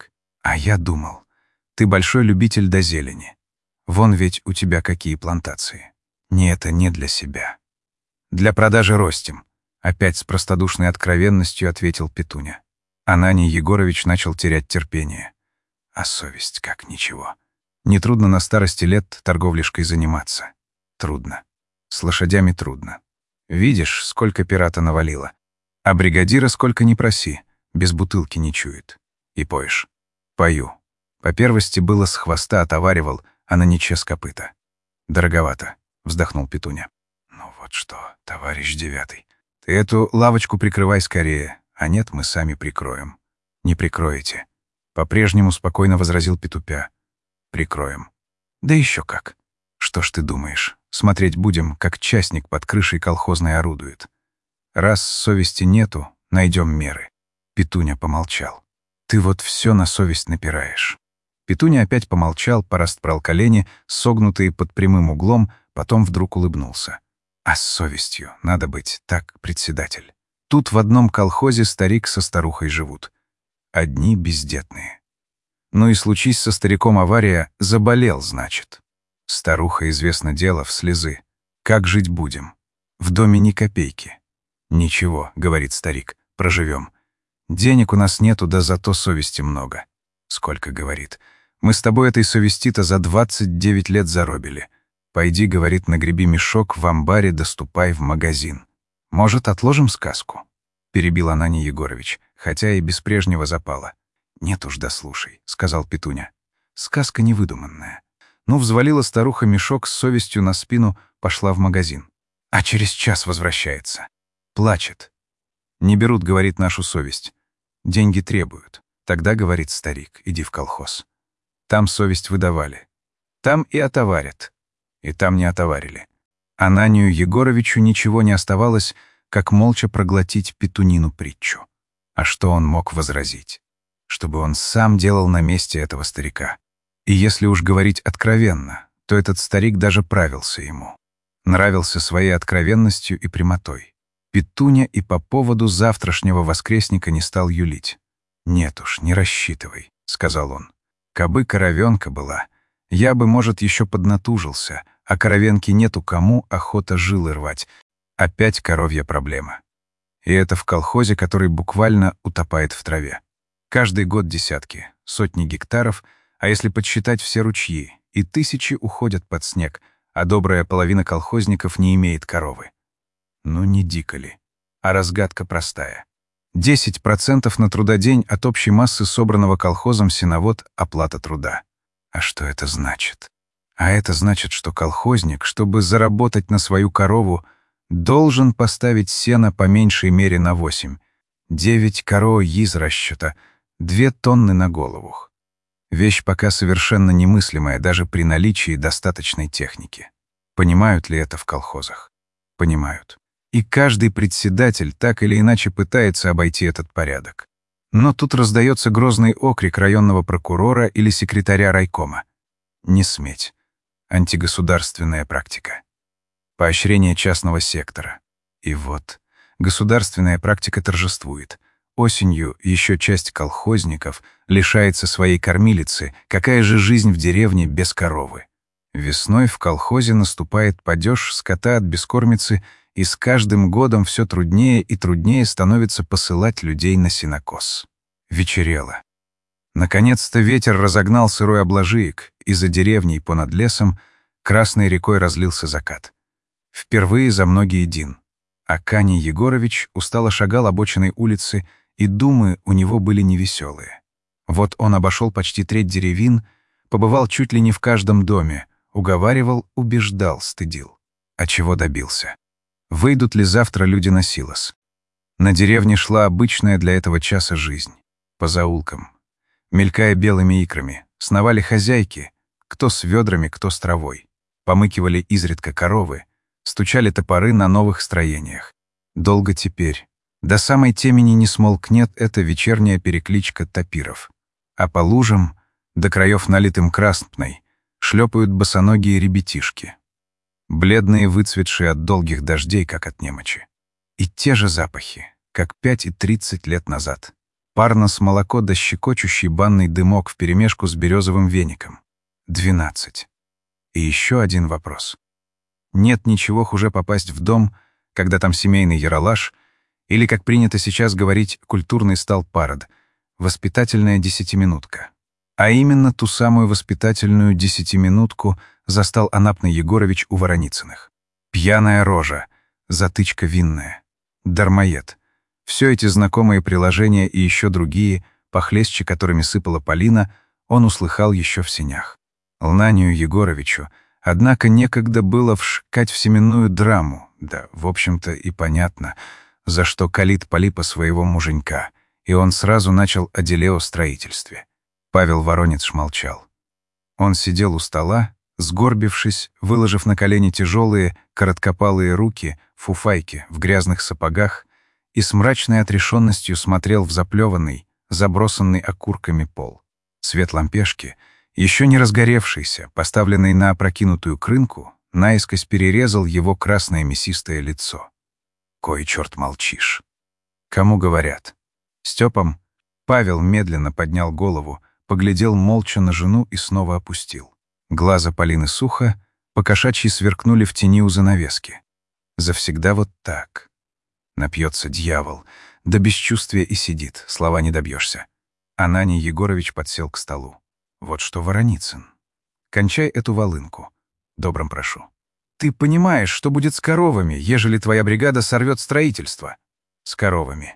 А я думал, ты большой любитель до зелени. Вон ведь у тебя какие плантации. Не, это не для себя. Для продажи ростим. Опять с простодушной откровенностью ответил Петуня. Ананий Егорович начал терять терпение. А совесть как ничего. Нетрудно на старости лет торговлишкой заниматься. Трудно. С лошадями трудно. Видишь, сколько пирата навалило. А бригадира сколько ни проси, без бутылки не чует. И поешь. Пою. По первости было с хвоста отоваривал, а на ниче с копыта. Дороговато, вздохнул Петуня. Ну вот что, товарищ девятый. Ты эту лавочку прикрывай скорее, а нет, мы сами прикроем. Не прикроете. По-прежнему спокойно возразил Петупя. Прикроем. Да еще как. Что ж ты думаешь, смотреть будем, как частник под крышей колхозной орудует. Раз совести нету, найдем меры. Петуня помолчал. Ты вот все на совесть напираешь. Петуня опять помолчал, порасправил колени, согнутые под прямым углом, потом вдруг улыбнулся. А с совестью надо быть, так, председатель. Тут в одном колхозе старик со старухой живут. Одни бездетные. Ну и случись со стариком авария, заболел, значит. Старуха, известно дело, в слезы. Как жить будем? В доме ни копейки. Ничего, говорит старик, проживем. Денег у нас нету, да зато совести много. Сколько, говорит. Мы с тобой этой совести-то за 29 лет заробили. Пойди, говорит, нагреби мешок в амбаре, доступай в магазин. Может, отложим сказку? Перебил Ананий Егорович, хотя и без прежнего запала. Нет уж, дослушай, сказал Петуня. Сказка невыдуманная. Ну, взвалила старуха мешок с совестью на спину, пошла в магазин. А через час возвращается. Плачет. Не берут, говорит, нашу совесть. Деньги требуют. Тогда, говорит старик, иди в колхоз. Там совесть выдавали. Там и отоварят. И там не отоварили. Ананию Егоровичу ничего не оставалось, как молча проглотить Петунину притчу. А что он мог возразить? Чтобы он сам делал на месте этого старика. И если уж говорить откровенно, то этот старик даже правился ему. Нравился своей откровенностью и прямотой. Петуня и по поводу завтрашнего воскресника не стал юлить. «Нет уж, не рассчитывай», — сказал он. «Кабы коровенка была, я бы, может, еще поднатужился, а коровенки нету кому охота жилы рвать. Опять коровья проблема. И это в колхозе, который буквально утопает в траве. Каждый год десятки, сотни гектаров, а если подсчитать все ручьи, и тысячи уходят под снег, а добрая половина колхозников не имеет коровы. Ну не дико ли? А разгадка простая. 10% на трудодень от общей массы собранного колхозом сеновод — оплата труда. А что это значит? А это значит, что колхозник, чтобы заработать на свою корову, должен поставить сено по меньшей мере на 8. 9 коро из расчета, 2 тонны на голову. Вещь пока совершенно немыслимая даже при наличии достаточной техники. Понимают ли это в колхозах? Понимают. И каждый председатель так или иначе пытается обойти этот порядок. Но тут раздается грозный окрик районного прокурора или секретаря райкома. Не сметь. Антигосударственная практика. Поощрение частного сектора. И вот, государственная практика торжествует. Осенью еще часть колхозников лишается своей кормилицы. Какая же жизнь в деревне без коровы? Весной в колхозе наступает падеж скота от бескормицы, и с каждым годом все труднее и труднее становится посылать людей на сенокос. Вечерело. Наконец-то ветер разогнал сырой обложиек, и за деревней понад лесом красной рекой разлился закат. Впервые за многие дин. А Каний Егорович устало шагал обочиной улицы, и думы у него были невеселые. Вот он обошел почти треть деревин, побывал чуть ли не в каждом доме, уговаривал, убеждал, стыдил. А чего добился? Выйдут ли завтра люди на силос? На деревне шла обычная для этого часа жизнь. По заулкам. Мелькая белыми икрами, сновали хозяйки, кто с ведрами, кто с травой. Помыкивали изредка коровы, стучали топоры на новых строениях. Долго теперь. До самой темени не смолкнет эта вечерняя перекличка топиров. А по лужам, до краев налитым краспной, шлепают босоногие ребятишки. Бледные, выцветшие от долгих дождей, как от немочи. И те же запахи, как 5 и 30 лет назад. Парно-смолоко да щекочущий банный дымок вперемешку с березовым веником. 12. И еще один вопрос. Нет ничего хуже попасть в дом, когда там семейный яролаж, или, как принято сейчас говорить, культурный стал парад, воспитательная десятиминутка. А именно ту самую воспитательную десятиминутку застал Анапный Егорович у Вороницыных. Пьяная рожа, затычка винная, дармоед. Все эти знакомые приложения и еще другие, похлеще которыми сыпала Полина, он услыхал еще в сенях. Лнанию Егоровичу, однако, некогда было вшкать в семенную драму, да, в общем-то, и понятно, за что калит Полипа своего муженька, и он сразу начал о деле о строительстве. Павел Воронец молчал. Он сидел у стола, сгорбившись, выложив на колени тяжелые, короткопалые руки, фуфайки в грязных сапогах, и с мрачной отрешенностью смотрел в заплеванный, забросанный окурками пол. Свет лампешки, еще не разгоревшийся, поставленный на опрокинутую крынку, наискось перерезал его красное мясистое лицо. «Кой черт молчишь?» «Кому говорят?» «Степом?» Павел медленно поднял голову, поглядел молча на жену и снова опустил. Глаза Полины сухо, покошачьи сверкнули в тени у занавески. Завсегда вот так. Напьется дьявол, до бесчувствия и сидит, слова не добьешься. Ананий Егорович подсел к столу. Вот что, Вороницын, кончай эту волынку. Добром прошу. Ты понимаешь, что будет с коровами, ежели твоя бригада сорвет строительство? С коровами.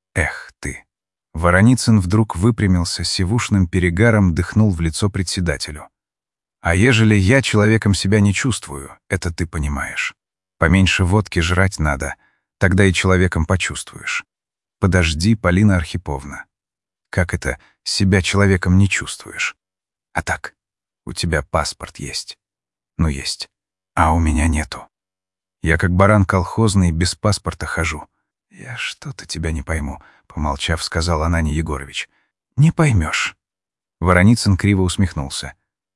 Эх ты. Вороницын вдруг выпрямился, сивушным перегаром дыхнул в лицо председателю. А ежели я человеком себя не чувствую, это ты понимаешь. Поменьше водки жрать надо, тогда и человеком почувствуешь. Подожди, Полина Архиповна. Как это себя человеком не чувствуешь? А так, у тебя паспорт есть. Ну, есть. А у меня нету. Я как баран колхозный без паспорта хожу. Я что-то тебя не пойму, помолчав, сказал Ананий Егорович. Не поймешь. Вороницын криво усмехнулся.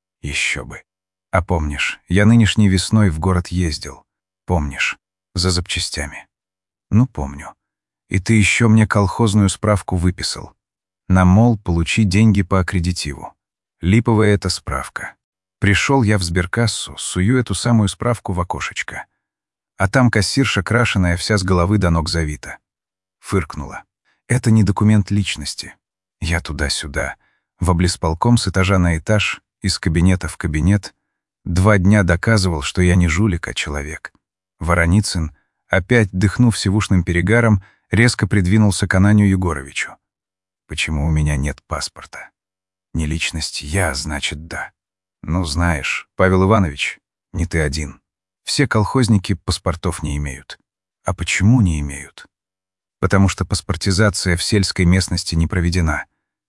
Еще бы. А помнишь, я нынешней весной в город ездил. Помнишь, за запчастями. Ну, помню. И ты еще мне колхозную справку выписал. На, мол, получи деньги по аккредитиву. Липовая эта справка. Пришел я в сберкассу, сую эту самую справку в окошечко. А там кассирша крашеная, вся с головы до ног завита. Фыркнула. Это не документ личности. Я туда-сюда, в облисполком с этажа на этаж, из кабинета в кабинет. 2 дня доказывал, что я не жулик, а человек. Вороницын, опять дыхнув сивушным перегаром, резко придвинулся к Ананию Егоровичу. Почему у меня нет паспорта? Не личность я, значит, да. Ну, знаешь, Павел Иванович, не ты один. Все колхозники паспортов не имеют. А почему не имеют? Потому что паспортизация в сельской местности не проведена.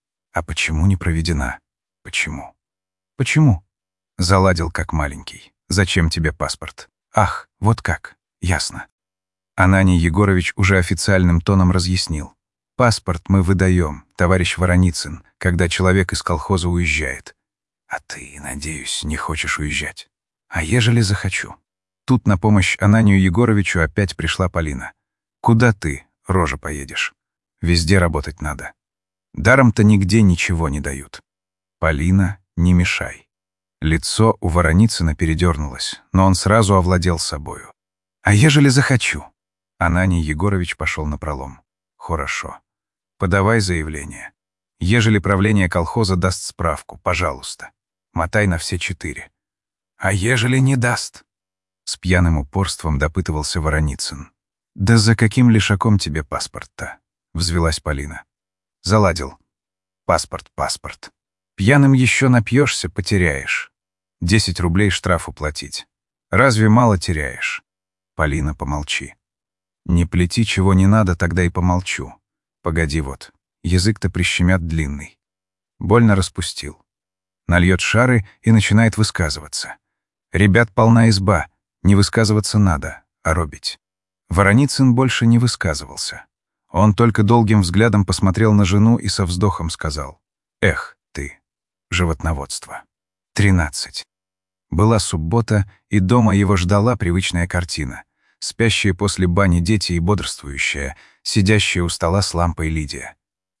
А почему не проведена? Почему? Почему? Заладил как маленький. Зачем тебе паспорт? Ах, вот как. Ясно. Ананий Егорович уже официальным тоном разъяснил. Паспорт мы выдаем, товарищ Вороницын, когда человек из колхоза уезжает. А ты, надеюсь, не хочешь уезжать. А ежели захочу? Тут на помощь Ананию Егоровичу опять пришла Полина. Куда ты, рожа, поедешь? Везде работать надо. Даром-то нигде ничего не дают. Полина, не мешай. Лицо у Вороницына передернулось, но он сразу овладел собою. А ежели захочу? Ананий Егорович пошел напролом. Хорошо. Подавай заявление. Ежели правление колхоза даст справку, пожалуйста. Мотай на все 4. А ежели не даст? С пьяным упорством допытывался Вороницын. Да за каким лишаком тебе паспорт-то? Взвелась Полина. Заладил. Паспорт, паспорт. Пьяным еще напьешься, потеряешь. 10 рублей штрафу платить. Разве мало теряешь? Полина, помолчи. Не плети, чего не надо, тогда и помолчу. Погоди вот, язык-то прищемят длинный. Больно распустил. Нальет шары и начинает высказываться. Ребят полна изба, не высказываться надо, а робить. Вороницын больше не высказывался. Он только долгим взглядом посмотрел на жену и со вздохом сказал. Эх, ты, животноводство. 13. Была суббота, и дома его ждала привычная картина. Спящие после бани дети и бодрствующая, сидящая у стола с лампой Лидия.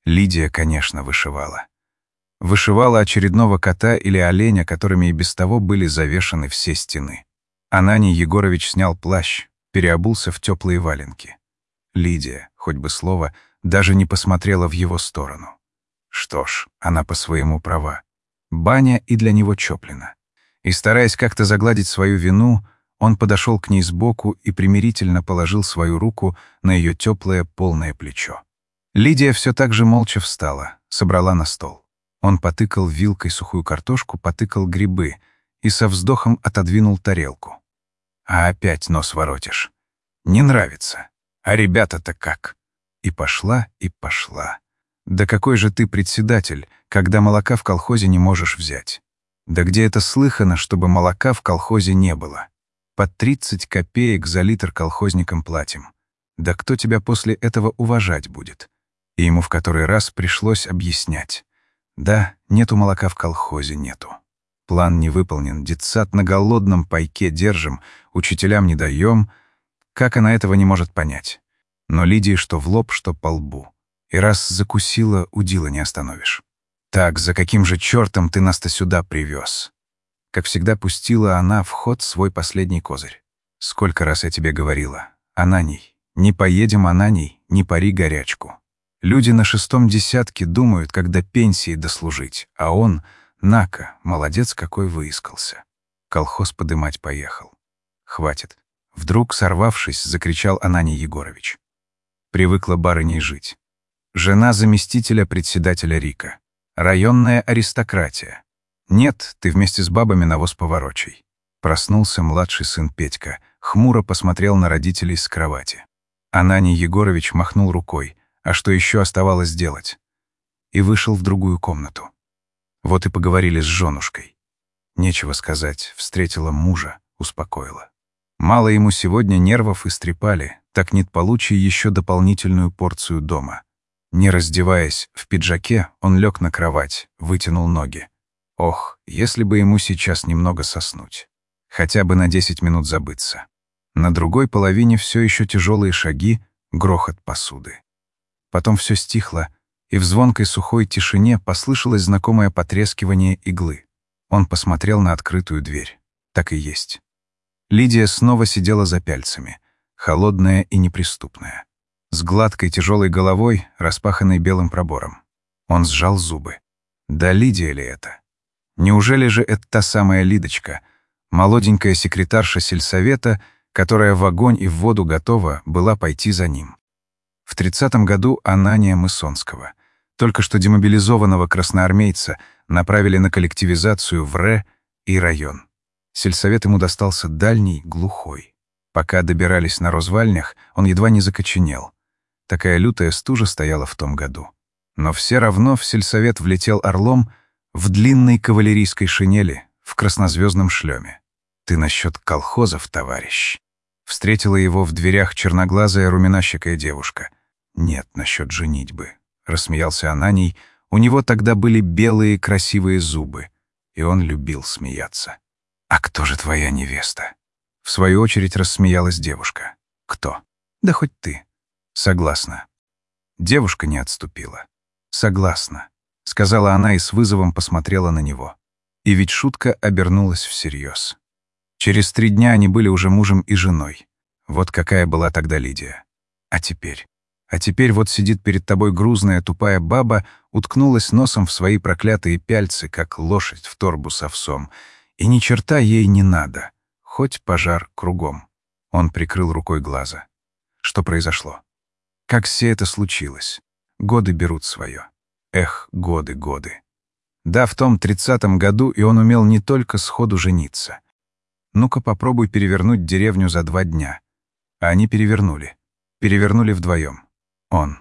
Лидия, конечно, вышивала. Вышивала очередного кота или оленя, которыми и без того были завешаны все стены. Ананий Егорович снял плащ, переобулся в теплые валенки. Лидия, хоть бы слово, даже не посмотрела в его сторону. Что ж, она по своему права. Баня и для него Чоплина. И, стараясь как-то загладить свою вину, он подошел к ней сбоку и примирительно положил свою руку на ее теплое полное плечо. Лидия все так же молча встала, собрала на стол. Он потыкал вилкой сухую картошку, потыкал грибы и со вздохом отодвинул тарелку. «А опять нос воротишь. Не нравится. А ребята-то как?» И пошла, и пошла. «Да какой же ты председатель, когда молока в колхозе не можешь взять? Да где это слыхано, чтобы молока в колхозе не было? По 30 копеек за литр колхозникам платим. Да кто тебя после этого уважать будет?» И ему в который раз пришлось объяснять. «Да, нету молока в колхозе, нету. План не выполнен, детсад на голодном пайке держим, учителям не даем. Как она этого не может понять? Но Лидии что в лоб, что по лбу. И раз закусила, удила не остановишь. Так, за каким же чертом ты нас-то сюда привез?» Как всегда, пустила она в ход свой последний козырь. «Сколько раз я тебе говорила. Ананий, не поедем, Ананий, не пари горячку. Люди на 6-м десятке думают, когда пенсии дослужить, а он, на-ка, молодец какой выискался. Колхоз подымать поехал. Хватит». Вдруг, сорвавшись, закричал Ананий Егорович. Привыкла барыней жить. Жена заместителя председателя РИКа. Районная аристократия. Нет, ты вместе с бабами навоз поворочай. Проснулся младший сын Петька, хмуро посмотрел на родителей с кровати. Ананий Егорович махнул рукой, а что еще оставалось делать? И вышел в другую комнату. Вот и поговорили с женушкой. Нечего сказать, встретила мужа, успокоила. Мало ему сегодня нервов истрепали, так нет получи еще дополнительную порцию дома. Не раздеваясь, в пиджаке он лег на кровать, вытянул ноги. Ох, если бы ему сейчас немного соснуть. Хотя бы на 10 минут забыться. На другой половине все еще тяжелые шаги, грохот посуды. Потом все стихло, и в звонкой сухой тишине послышалось знакомое потрескивание иглы. Он посмотрел на открытую дверь. Так и есть. Лидия снова сидела за пяльцами, холодная и неприступная, с гладкой тяжелой головой, распаханной белым пробором. Он сжал зубы. Да Лидия ли это? Неужели же это та самая Лидочка, молоденькая секретарша сельсовета, которая в огонь и в воду готова была пойти за ним? В 30-м году Анания Мысонского, только что демобилизованного красноармейца, направили на коллективизацию в Р и район. Сельсовет ему достался дальний, глухой. Пока добирались на розвальнях, он едва не закоченел. Такая лютая стужа стояла в том году. Но все равно в сельсовет влетел орлом в длинной кавалерийской шинели, в краснозвездном шлеме. «Ты насчет колхозов, товарищ?» Встретила его в дверях черноглазая румяныщекая девушка. «Нет, насчет женитьбы», — рассмеялся Ананий. У него тогда были белые красивые зубы, и он любил смеяться. «А кто же твоя невеста?» В свою очередь рассмеялась девушка. «Кто?» «Да хоть ты». «Согласна». Девушка не отступила. «Согласна», — сказала она и с вызовом посмотрела на него. И ведь шутка обернулась всерьез. Через 3 дня они были уже мужем и женой. Вот какая была тогда Лидия. А теперь? А теперь вот сидит перед тобой грузная тупая баба, уткнулась носом в свои проклятые пяльцы, как лошадь в торбу с овсом. И ни черта ей не надо, хоть пожар кругом. Он прикрыл рукой глаза. Что произошло? Как все это случилось? Годы берут свое. Эх, годы, годы. Да, в том 30-м году и он умел не только сходу жениться. Ну-ка попробуй перевернуть деревню за 2 дня. А они перевернули. Перевернули вдвоем. Он,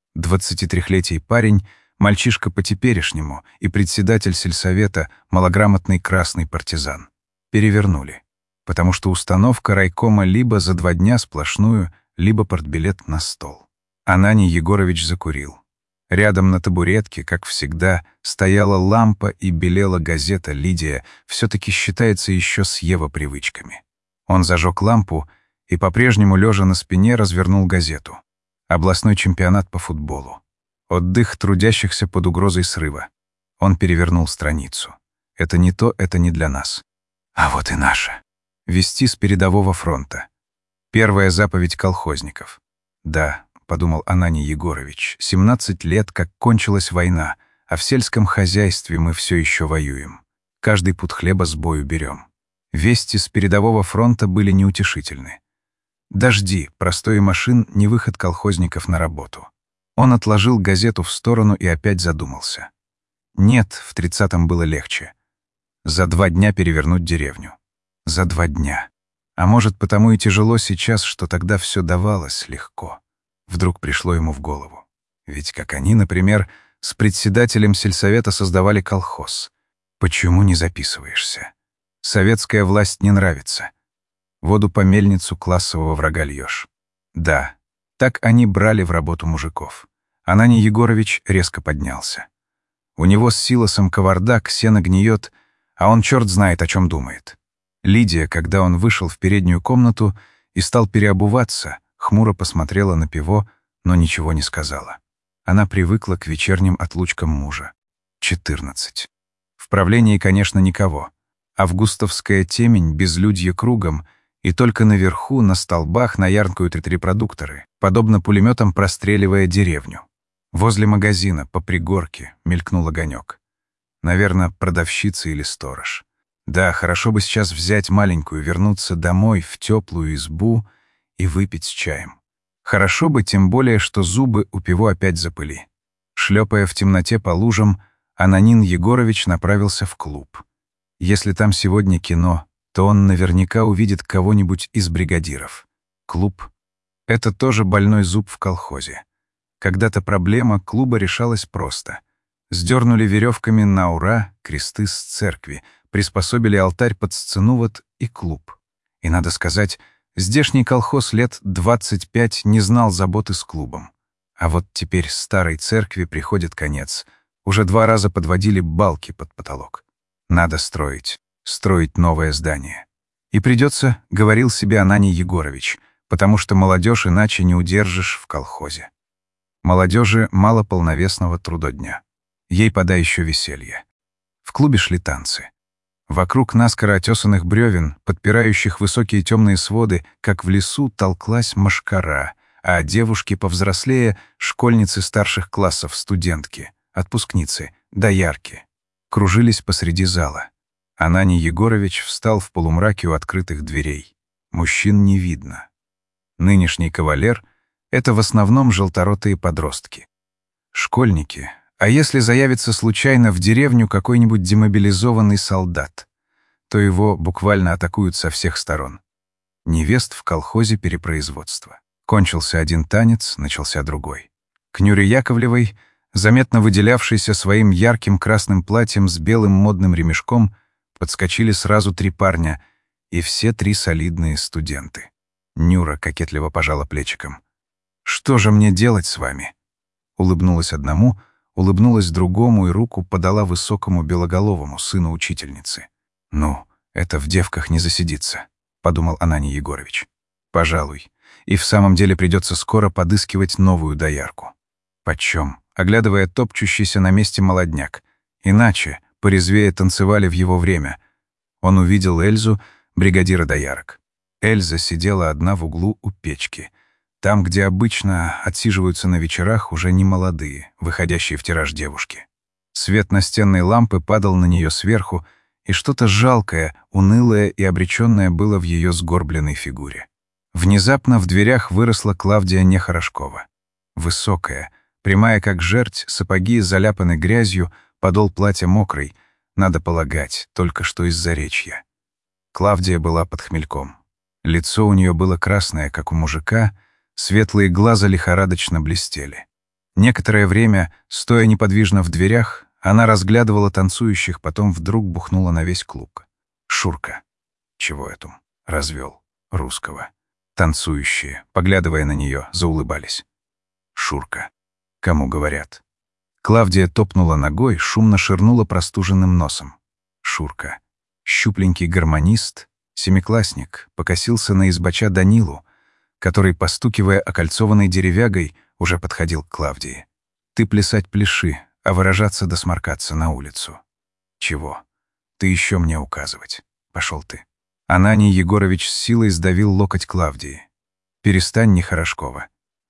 23-летний парень, мальчишка по-теперешнему, и председатель сельсовета, малограмотный красный партизан. Перевернули. Потому что установка райкома либо за 2 дня сплошную, либо портбилет на стол. Ананий Егорович закурил. Рядом на табуретке, как всегда, стояла лампа и белела газета «Лидия», все-таки считается еще с Ева-привычками. Он зажег лампу и, по-прежнему лежа на спине, развернул газету. Областной чемпионат по футболу. Отдых трудящихся под угрозой срыва. Он перевернул страницу. Это не то, это не для нас. А вот и наше. Вести с передового фронта. Первая заповедь колхозников. Да, подумал Ананий Егорович, 17 лет, как кончилась война, а в сельском хозяйстве мы все еще воюем. Каждый пуд хлеба с бою берем. Вести с передового фронта были неутешительны. Дожди, простой машин, не выход колхозников на работу. Он отложил газету в сторону и опять задумался. Нет, в 30-м было легче. За 2 дня перевернуть деревню. За 2 дня. А может, потому и тяжело сейчас, что тогда все давалось легко. Вдруг пришло ему в голову. Ведь как они, например, с председателем сельсовета создавали колхоз. Почему не записываешься? Советская власть не нравится. Воду по мельницу классового врага льешь. Да, так они брали в работу мужиков. Ананий Егорович резко поднялся. У него с Силосом кавардак, сено гниет, а он черт знает, о чем думает. Лидия, когда он вышел в переднюю комнату и стал переобуваться, хмуро посмотрела на Пиво, но ничего не сказала. Она привыкла к вечерним отлучкам мужа. 14. В правлении, конечно, никого. Августовская темень, безлюдье кругом, и только наверху, на столбах, наяркают репродукторы, подобно пулеметам простреливая деревню. Возле магазина, по пригорке, мелькнул огонек. Наверное, продавщица или сторож. Да, хорошо бы сейчас взять маленькую, вернуться домой, в теплую избу и выпить с чаем. Хорошо бы, тем более, что зубы у Пиво опять запыли. Шлепая в темноте по лужам, Ананин Егорович направился в клуб. Если там сегодня кино, то он наверняка увидит кого-нибудь из бригадиров. Клуб — это тоже больной зуб в колхозе. Когда-то проблема клуба решалась просто. Сдернули веревками на ура кресты с церкви, приспособили алтарь под сценовод и клуб. И, надо сказать, здешний колхоз лет 25 не знал заботы с клубом. А вот теперь старой церкви приходит конец. Уже 2 раза подводили балки под потолок. Надо строить новое здание. И придется, говорил себе Ананий Егорович, потому что молодежь иначе не удержишь в колхозе. Молодежи мало полновесного трудодня. Ей подай еще веселье. В клубе шли танцы. Вокруг наскоро отесанных бревен, подпирающих высокие темные своды, как в лесу, толклась мошкара, а девушки повзрослее — школьницы старших классов, студентки, отпускницы, доярки — кружились посреди зала. Ананий Егорович встал в полумраке у открытых дверей. Мужчин не видно. Нынешний кавалер — это в основном желторотые подростки. Школьники. А если заявится случайно в деревню какой-нибудь демобилизованный солдат, то его буквально атакуют со всех сторон. Невест в колхозе перепроизводства. Кончился один танец, начался другой. К Нюре Яковлевой, заметно выделявшейся своим ярким красным платьем с белым модным ремешком, подскочили сразу 3 парня, и все 3 солидные студенты. Нюра кокетливо пожала плечиком. «Что же мне делать с вами?» Улыбнулась одному, улыбнулась другому и руку подала высокому белоголовому сыну учительницы. «Ну, это в девках не засидится», — подумал Ананий Егорович. «Пожалуй. И в самом деле придется скоро подыскивать новую доярку». Почем? Оглядывая топчущийся на месте молодняк. Иначе, порезвее танцевали в его время. Он увидел Эльзу, бригадира доярок. Эльза сидела одна в углу у печки. Там, где обычно отсиживаются на вечерах уже не молодые, выходящие в тираж девушки. Свет настенной лампы падал на нее сверху, и что-то жалкое, унылое и обреченное было в ее сгорбленной фигуре. Внезапно в дверях выросла Клавдия Нехорошкова. Высокая, прямая как жерть, сапоги заляпаны грязью, подол платья мокрый, надо полагать, только что из Заречья. Клавдия была под хмельком. Лицо у нее было красное, как у мужика, светлые глаза лихорадочно блестели. Некоторое время, стоя неподвижно в дверях, она разглядывала танцующих, потом вдруг бухнула на весь клуб. Шурка. Чего эту? Развел. Русского. Танцующие, поглядывая на нее, заулыбались. Шурка. Кому говорят? Клавдия топнула ногой, шумно ширнула простуженным носом. Шурка. Щупленький гармонист, семиклассник, покосился на избача Данилу, который, постукивая окольцованной деревягой, уже подходил к Клавдии. Ты плясать пляши, а выражаться да сморкаться на улицу. Чего? Ты еще мне указывать. Пошел ты. Ананий Егорович с силой сдавил локоть Клавдии. Перестань, Нехорошкова.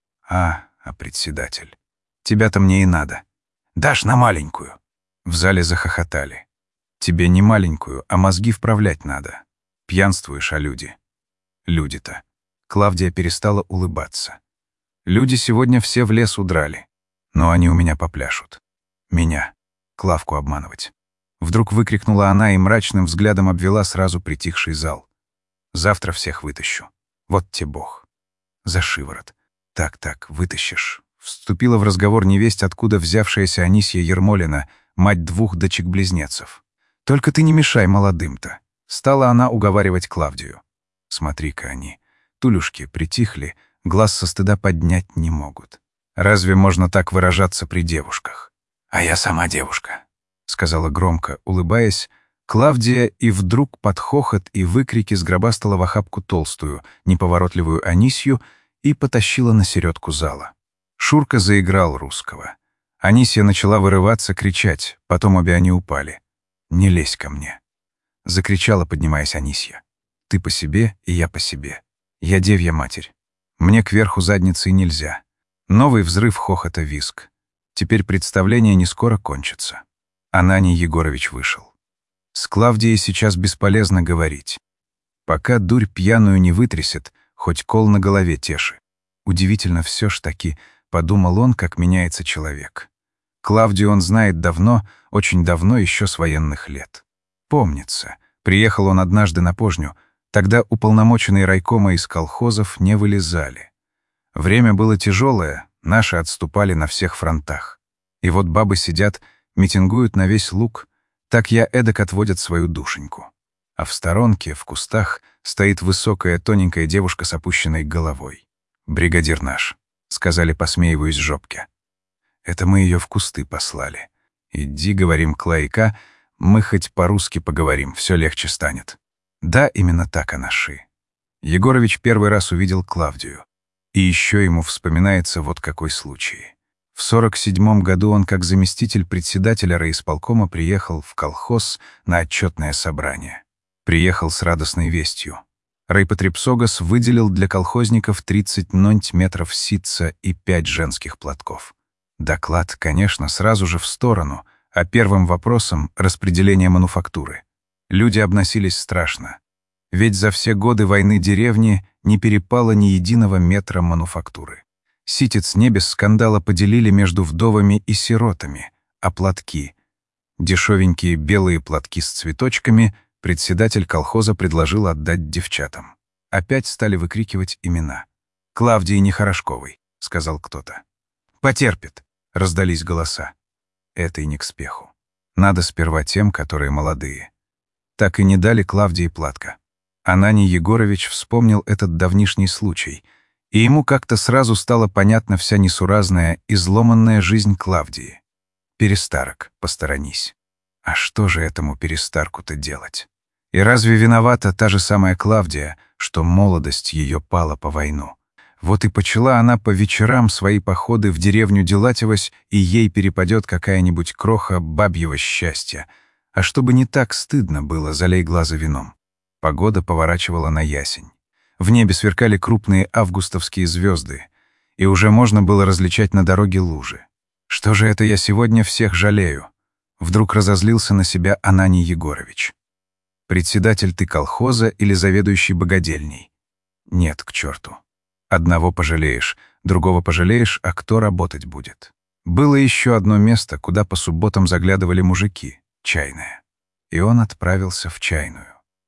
А председатель. Тебя-то мне и надо.
Дашь на маленькую.
В зале захохотали. Тебе не маленькую, а мозги вправлять надо. Пьянствуешь, а люди? Люди-то. Клавдия перестала улыбаться. Люди сегодня все в лес удрали. Но они у меня попляшут. Меня. Клавку обманывать. Вдруг выкрикнула она и мрачным взглядом обвела сразу притихший зал. Завтра всех вытащу. Вот те бог. За шиворот. Так, вытащишь. Вступила в разговор невесть, откуда взявшаяся Анисья Ермолина, мать 2 дочек-близнецов. «Только ты не мешай молодым-то», — стала она уговаривать Клавдию. Смотри-ка они, тулюшки, притихли, глаз со стыда поднять не могут. Разве можно так выражаться при девушках?
А я сама девушка,
— сказала громко, улыбаясь, Клавдия, и вдруг под хохот и выкрики сгробастала в охапку толстую, неповоротливую Анисью и потащила на середку зала. Шурка заиграл русского. Анисья начала вырываться, кричать, потом обе они упали. «Не лезь ко мне!» — закричала, поднимаясь Анисья. «Ты по себе, и я по себе. Я девья матерь. Мне кверху задницей нельзя». Новый взрыв хохота, визг. Теперь представление не скоро кончится. Ананий Егорович вышел. С Клавдией сейчас бесполезно говорить. Пока дурь пьяную не вытрясет, хоть кол на голове теши. Удивительно все ж таки, подумал он, как меняется человек. Клавдию он знает давно, очень давно, еще с военных лет. Помнится, приехал он однажды на Пожню, тогда уполномоченные райкома из колхозов не вылезали. Время было тяжелое, наши отступали на всех фронтах. И вот бабы сидят, митингуют на весь луг, так я эдак отводят свою душеньку. А в сторонке, в кустах, стоит высокая тоненькая девушка с опущенной головой. «Бригадир наш», — сказали, посмеиваясь жопке. Это мы ее в кусты послали. Иди, говорим, Клайка, мы хоть по-русски поговорим, все легче станет. Да, именно так она ши. Егорович первый раз увидел Клавдию. И еще ему вспоминается вот какой случай. В 47 году он как заместитель председателя райисполкома приехал в колхоз на отчетное собрание. Приехал с радостной вестью. Райпотребсогос выделил для колхозников 30 метров ситца и 5 женских платков. Доклад, конечно, сразу же в сторону, а первым вопросом — распределение мануфактуры. Люди обносились страшно. Ведь за все годы войны деревни не перепало ни единого метра мануфактуры. Ситец не без скандала поделили между вдовами и сиротами, а платки. Дешевенькие белые платки с цветочками председатель колхоза предложил отдать девчатам. Опять стали выкрикивать имена. «Клавдии Нехорошковой», — сказал кто-то. «Потерпит», — раздались голоса. Это и не к спеху. Надо сперва тем, которые молодые. Так и не дали Клавдии платка. Ананий Егорович вспомнил этот давнишний случай, и ему как-то сразу стала понятна вся несуразная, изломанная жизнь Клавдии. Перестарок, посторонись. А что же этому перестарку-то делать? И разве виновата та же самая Клавдия, что молодость ее пала по войну? Вот и почала она по вечерам свои походы в деревню делативась, и ей перепадет какая-нибудь кроха бабьего счастья. А чтобы не так стыдно было, залей глаза вином. Погода поворачивала на ясень. В небе сверкали крупные августовские звезды, и уже можно было различать на дороге лужи. Что же это я сегодня всех жалею? Вдруг разозлился на себя Ананий Егорович. Председатель ты колхоза или заведующий богадельней? Нет, к черту. Одного пожалеешь, другого пожалеешь, а кто работать будет? Было еще одно место, куда по субботам заглядывали мужики — чайная. И он отправился в чайную.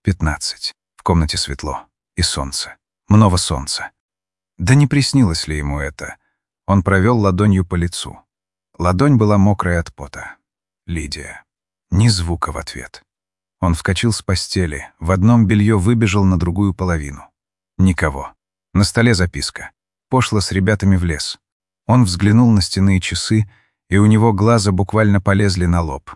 15. В комнате светло. И солнце. Много солнца. Да не приснилось ли ему это? Он провел ладонью по лицу. Ладонь была мокрая от пота. Лидия. Ни звука в ответ. Он вскочил с постели, в одном белье выбежал на другую половину. Никого. На столе записка. Пошло с ребятами в лес. Он взглянул на стенные часы, и у него глаза буквально полезли на лоб.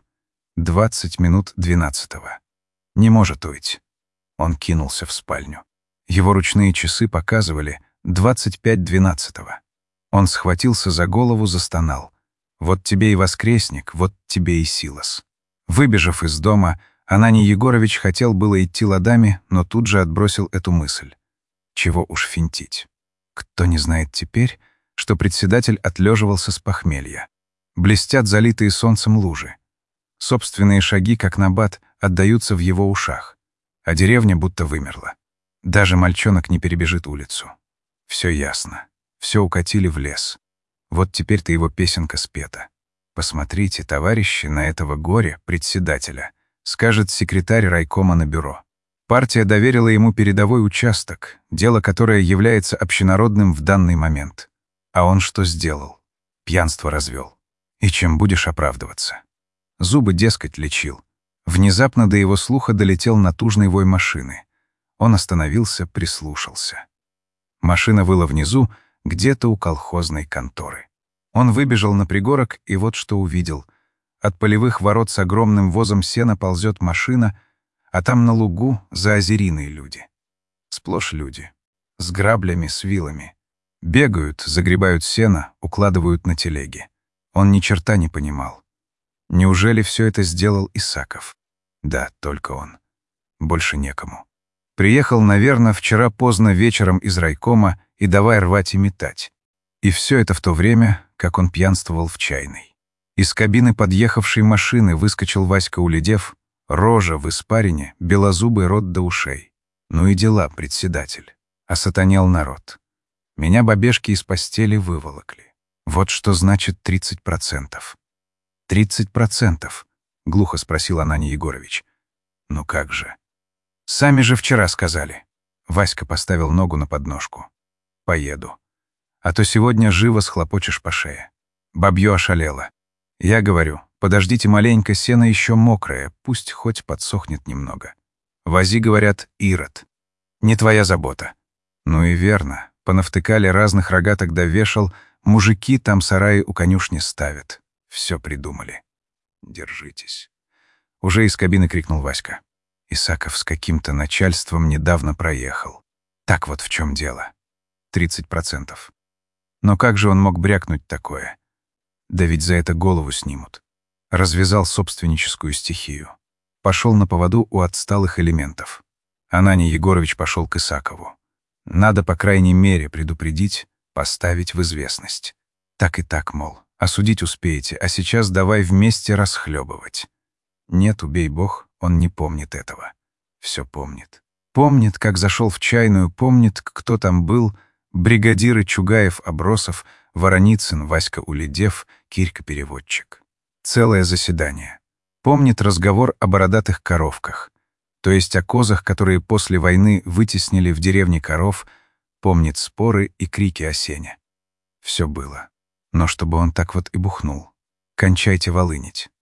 20 минут 12-го. Не может уйти. Он кинулся в спальню. Его ручные часы показывали 25:12. Он схватился за голову, застонал. Вот тебе и воскресник, вот тебе и Силос. Выбежав из дома, Ананий Егорович хотел было идти ладами, но тут же отбросил эту мысль. Чего уж финтить. Кто не знает теперь, что председатель отлеживался с похмелья. Блестят залитые солнцем лужи. Собственные шаги, как набат, отдаются в его ушах, а деревня будто вымерла. Даже мальчонок не перебежит улицу. Все ясно. Все укатили в лес. Вот теперь-то его песенка спета. «Посмотрите, товарищи, на этого горе-председателя», скажет секретарь райкома на бюро. Партия доверила ему передовой участок, дело которое является общенародным в данный момент. А он что сделал? Пьянство развел. И чем будешь оправдываться? Зубы, дескать, лечил. Внезапно до его слуха долетел натужный вой машины. Он остановился, прислушался. Машина выла внизу, где-то у колхозной конторы. Он выбежал на пригорок и вот что увидел. От полевых ворот с огромным возом сена ползет машина, а там на лугу заозериные люди. Сплошь люди. С граблями, с вилами. Бегают, загребают сено, укладывают на телеги. Он ни черта не понимал. Неужели все это сделал Исаков? Да, только он. Больше некому. Приехал, наверное, вчера поздно вечером из райкома и давай рвать и метать. И все это в то время, как он пьянствовал в чайной. Из кабины подъехавшей машины выскочил Васька Уледев, рожа в испарине, белозубый рот до ушей. Ну и дела, председатель. Осатанел народ. Меня бабешки из постели выволокли. Вот что значит 30%. 30%? Глухо спросил Ананий Егорович. Ну как же? Сами же вчера сказали. Васька поставил ногу на подножку. Поеду. А то сегодня живо схлопочешь по шее. Бабьё ошалело. Я говорю, подождите маленько, сено еще мокрое, пусть хоть подсохнет немного. Вози, говорят, Ирод. Не твоя забота. Ну и верно. Понавтыкали разных рогаток да вешал, мужики там сараи у конюшни ставят. Все придумали. Держитесь. Уже из кабины крикнул Васька. Исаков с каким-то начальством недавно проехал. Так вот в чем дело. 30%. Но как же он мог брякнуть такое? Да ведь за это голову снимут. Развязал собственническую стихию. Пошел на поводу у отсталых элементов. Ананий Егорович пошел к Исакову. Надо, по крайней мере, предупредить, поставить в известность. Так и так, мол, осудить успеете, а сейчас давай вместе расхлебывать. Нет, убей бог, он не помнит этого. Все помнит. Помнит, как зашел в чайную, помнит, кто там был, бригадиры Чугаев-Абросов, Вороницын, Васька Уледев, Кирька-переводчик. Целое заседание. Помнит разговор о бородатых коровках, то есть о козах, которые после войны вытеснили в деревне коров, помнит споры и крики о сене. Все было. Но чтобы он так вот и бухнул. Кончайте волынить.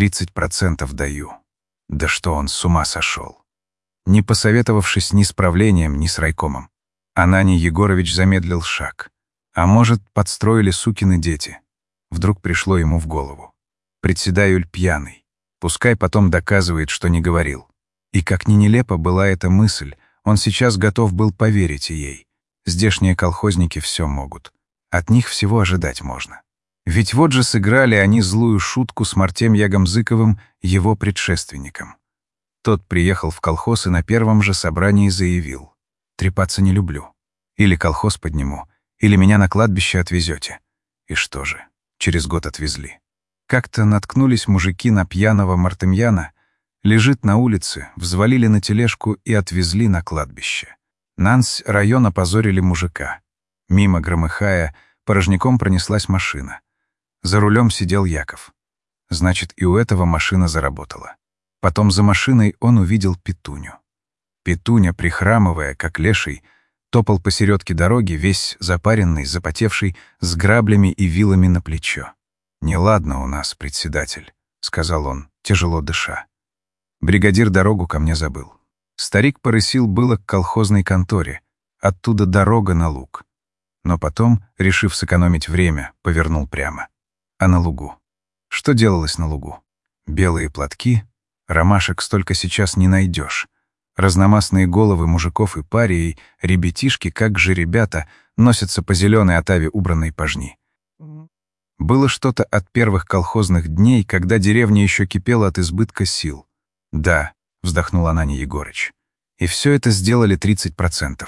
30% даю. Да что он с ума сошел. Не посоветовавшись ни с правлением, ни с райкомом. Ананий Егорович замедлил шаг. А может, подстроили сукины дети. Вдруг пришло ему в голову. Председатель пьяный. Пускай потом доказывает, что не говорил. И как ни нелепа была эта мысль, он сейчас готов был поверить ей. Здешние колхозники все могут. От них всего ожидать можно. Ведь вот же сыграли они злую шутку с Мартемьягом Зыковым, его предшественником. Тот приехал в колхоз и на первом же собрании заявил: «Трепаться не люблю. Или колхоз подниму, или меня на кладбище отвезете». И что же, через год отвезли. Как-то наткнулись мужики на пьяного Мартемьяна, лежит на улице, взвалили на тележку и отвезли на кладбище. Нансь район опозорили мужика. Мимо, громыхая, порожняком пронеслась машина. За рулем сидел Яков. Значит, и у этого машина заработала. Потом за машиной он увидел Петуню. Петуня, прихрамывая, как леший, топал посередке дороги, весь запаренный, запотевший, с граблями и вилами на плечо. «Неладно у нас, председатель», — сказал он, тяжело дыша. Бригадир дорогу ко мне забыл. Старик порысил было к колхозной конторе, оттуда дорога на луг. Но потом, решив сэкономить время, повернул прямо. А на лугу? Что делалось на лугу? Белые платки, ромашек столько сейчас не найдешь. Разномастные головы мужиков и парией, ребятишки, как же ребята, носятся по зеленой отаве убранной пожни. Было что-то от первых колхозных дней, когда деревня еще кипела от избытка сил. «Да», — вздохнул Анания Егорыч. «И все это сделали 30%.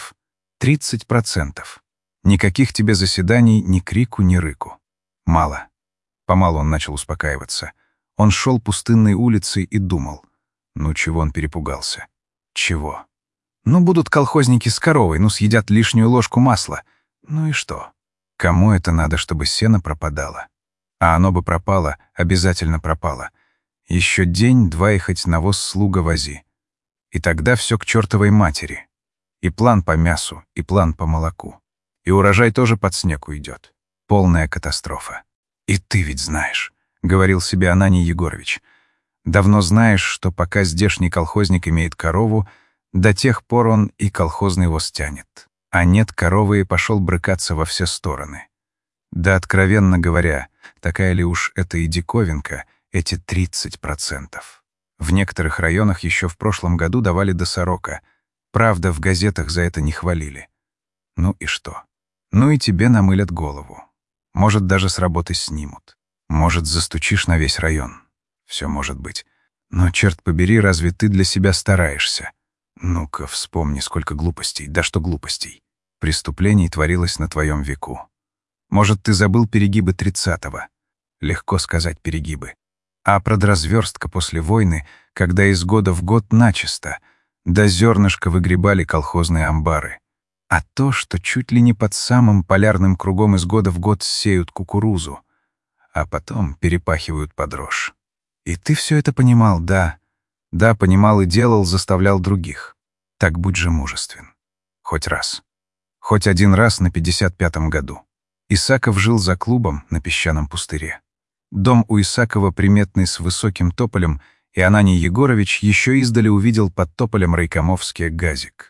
30%. Никаких тебе заседаний, ни крику, ни рыку. Мало». Помалу он начал успокаиваться. Он шел пустынной улицей и думал. Ну, чего он перепугался? Чего? Ну, будут колхозники с коровой, ну, съедят лишнюю ложку масла. Ну и что? Кому это надо, чтобы сено пропадало? А оно бы пропало, обязательно пропало. Еще день-два и хоть навоз слуга вози. И тогда все к чертовой матери. И план по мясу, и план по молоку. И урожай тоже под снег уйдет. Полная катастрофа. «И ты ведь знаешь», — говорил себе Ананий Егорович, «давно знаешь, что пока здешний колхозник имеет корову, до тех пор он и колхозный воз тянет. А нет коровы и пошел брыкаться во все стороны. Да, откровенно говоря, такая ли уж это и диковинка, эти 30%. В некоторых районах еще в прошлом году давали до 40. Правда, в газетах за это не хвалили. Ну и что? Ну и тебе намылят голову. Может, даже с работы снимут. Может, застучишь на весь район. Все может быть. Но, черт побери, разве ты для себя стараешься? Ну-ка, вспомни, сколько глупостей, да что глупостей. Преступлений творилось на твоем веку. Может, ты забыл перегибы 30-го? Легко сказать перегибы. А продразверстка после войны, когда из года в год начисто, до зернышка выгребали колхозные амбары. А то, что чуть ли не под самым полярным кругом из года в год сеют кукурузу, а потом перепахивают под рожь. И ты все это понимал, да. Да, понимал и делал, заставлял других. Так будь же мужествен. Хоть раз. Хоть один раз на 55-м году. Исаков жил за клубом на песчаном пустыре. Дом у Исакова приметный с высоким тополем, и Ананий Егорович еще издали увидел под тополем райкомовский газик.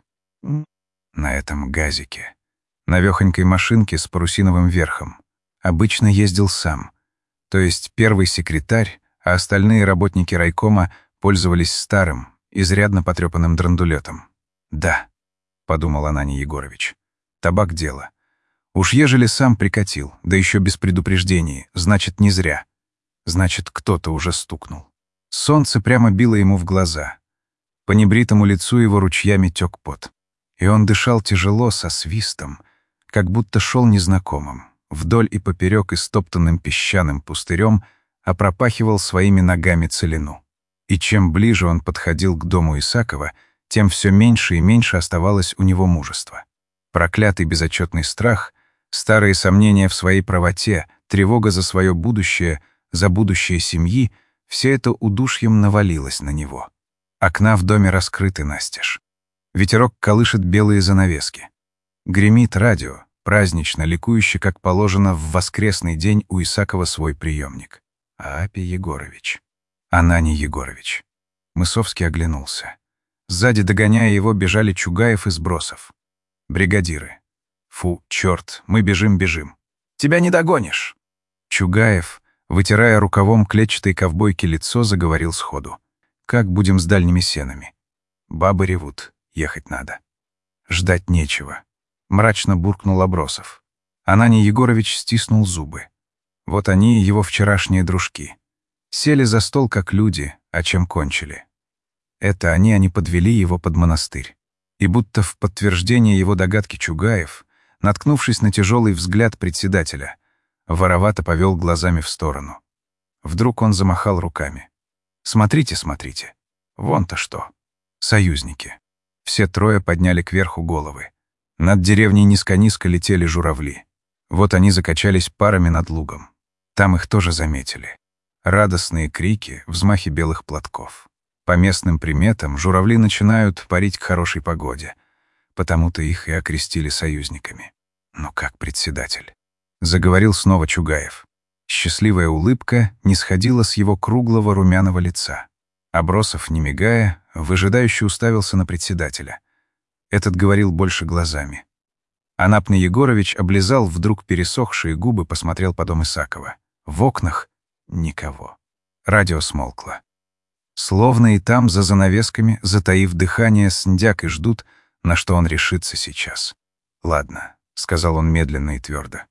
На этом газике, на вехонькой машинке с парусиновым верхом, обычно ездил сам. То есть первый секретарь, а остальные работники райкома пользовались старым, изрядно потрепанным драндулетом. «Да», — подумал Ананий Егорович, — «табак дело. Уж ежели сам прикатил, да еще без предупреждений, значит, не зря. Значит, кто-то уже стукнул». Солнце прямо било ему в глаза. По небритому лицу его ручьями тек пот. И он дышал тяжело, со свистом, как будто шел незнакомым, вдоль и поперек истоптанным песчаным пустырем, а пропахивал своими ногами целину. И чем ближе он подходил к дому Исакова, тем все меньше и меньше оставалось у него мужества. Проклятый безотчетный страх, старые сомнения в своей правоте, тревога за свое будущее, за будущее семьи — все это удушьем навалилось на него. Окна в доме раскрыты настежь. Ветерок колышет белые занавески. Гремит радио, празднично, ликующе, как положено, в воскресный день у Исакова свой приемник. Апий Егорович. Ананий Егорович. Мысовский оглянулся. Сзади, догоняя его, бежали Чугаев и Сбросов. Бригадиры. «Фу, черт, мы бежим. Тебя не догонишь!» Чугаев, вытирая рукавом клетчатой ковбойки лицо, заговорил сходу. «Как будем с дальними сенами? Бабы ревут. Ехать надо. Ждать нечего», — мрачно буркнул Абросов. Ананий Егорович стиснул зубы. Вот они, его вчерашние дружки. Сели за стол, как люди, а чем кончили. Это они подвели его под монастырь. И будто в подтверждение его догадки Чугаев, наткнувшись на тяжелый взгляд председателя, воровато повел глазами в сторону. Вдруг он замахал руками. «Смотрите, смотрите. Вон-то что. Союзники». Все трое подняли кверху головы. Над деревней низко-низко летели журавли. Вот они закачались парами над лугом. Там их тоже заметили. Радостные крики, взмахи белых платков. По местным приметам журавли начинают парить к хорошей погоде. Потому-то их и окрестили союзниками. «Ну как, председатель?» — заговорил снова Чугаев. Счастливая улыбка не сходила с его круглого румяного лица. Абросов, не мигая, выжидающе уставился на председателя. Этот говорил больше глазами. Анапный Егорович облизал вдруг пересохшие губы, посмотрел по дому Исакова. В окнах никого. Радио смолкло. Словно и там, за занавесками, затаив дыхание, сндяк и ждут, на что он решится сейчас. «Ладно», — сказал он медленно и твердо.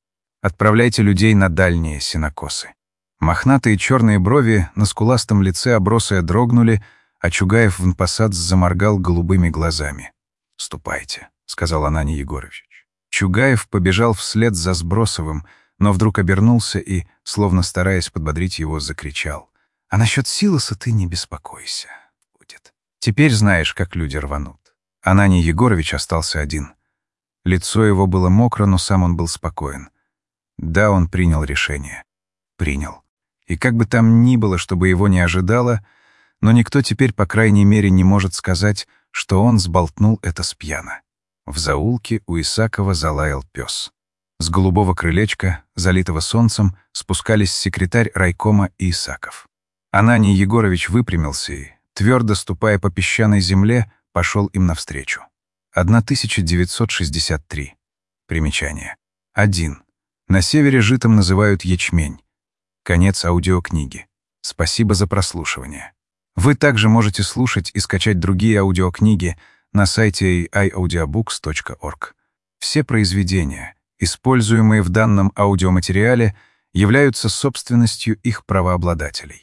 Отправляйте людей на дальние сенокосы». Мохнатые черные брови на скуластом лице Абросая дрогнули, а Чугаев внпосад заморгал голубыми глазами. «Ступайте», — сказал Ананий Егорович. Чугаев побежал вслед за Сбросовым, но вдруг обернулся и, словно стараясь подбодрить его, закричал: «А насчет Силоса ты не беспокойся. Будет. Теперь знаешь, как люди рванут». Ананий Егорович остался один. Лицо его было мокро, но сам он был спокоен. Да, он принял решение. Принял. И как бы там ни было, чтобы его не ожидало, но никто теперь, по крайней мере, не может сказать, что он сболтнул это спьяно. В заулке у Исакова залаял пес. С голубого крылечка, залитого солнцем, спускались секретарь райкома и Исаков. Ананий Егорович выпрямился и, твердо ступая по песчаной земле, пошел им навстречу. 1963. Примечание. 1. На севере житом называют ячмень. Конец аудиокниги. Спасибо за прослушивание. Вы также можете слушать и скачать другие аудиокниги на сайте iaudiobooks.org. Все произведения, используемые в данном аудиоматериале, являются собственностью их правообладателей.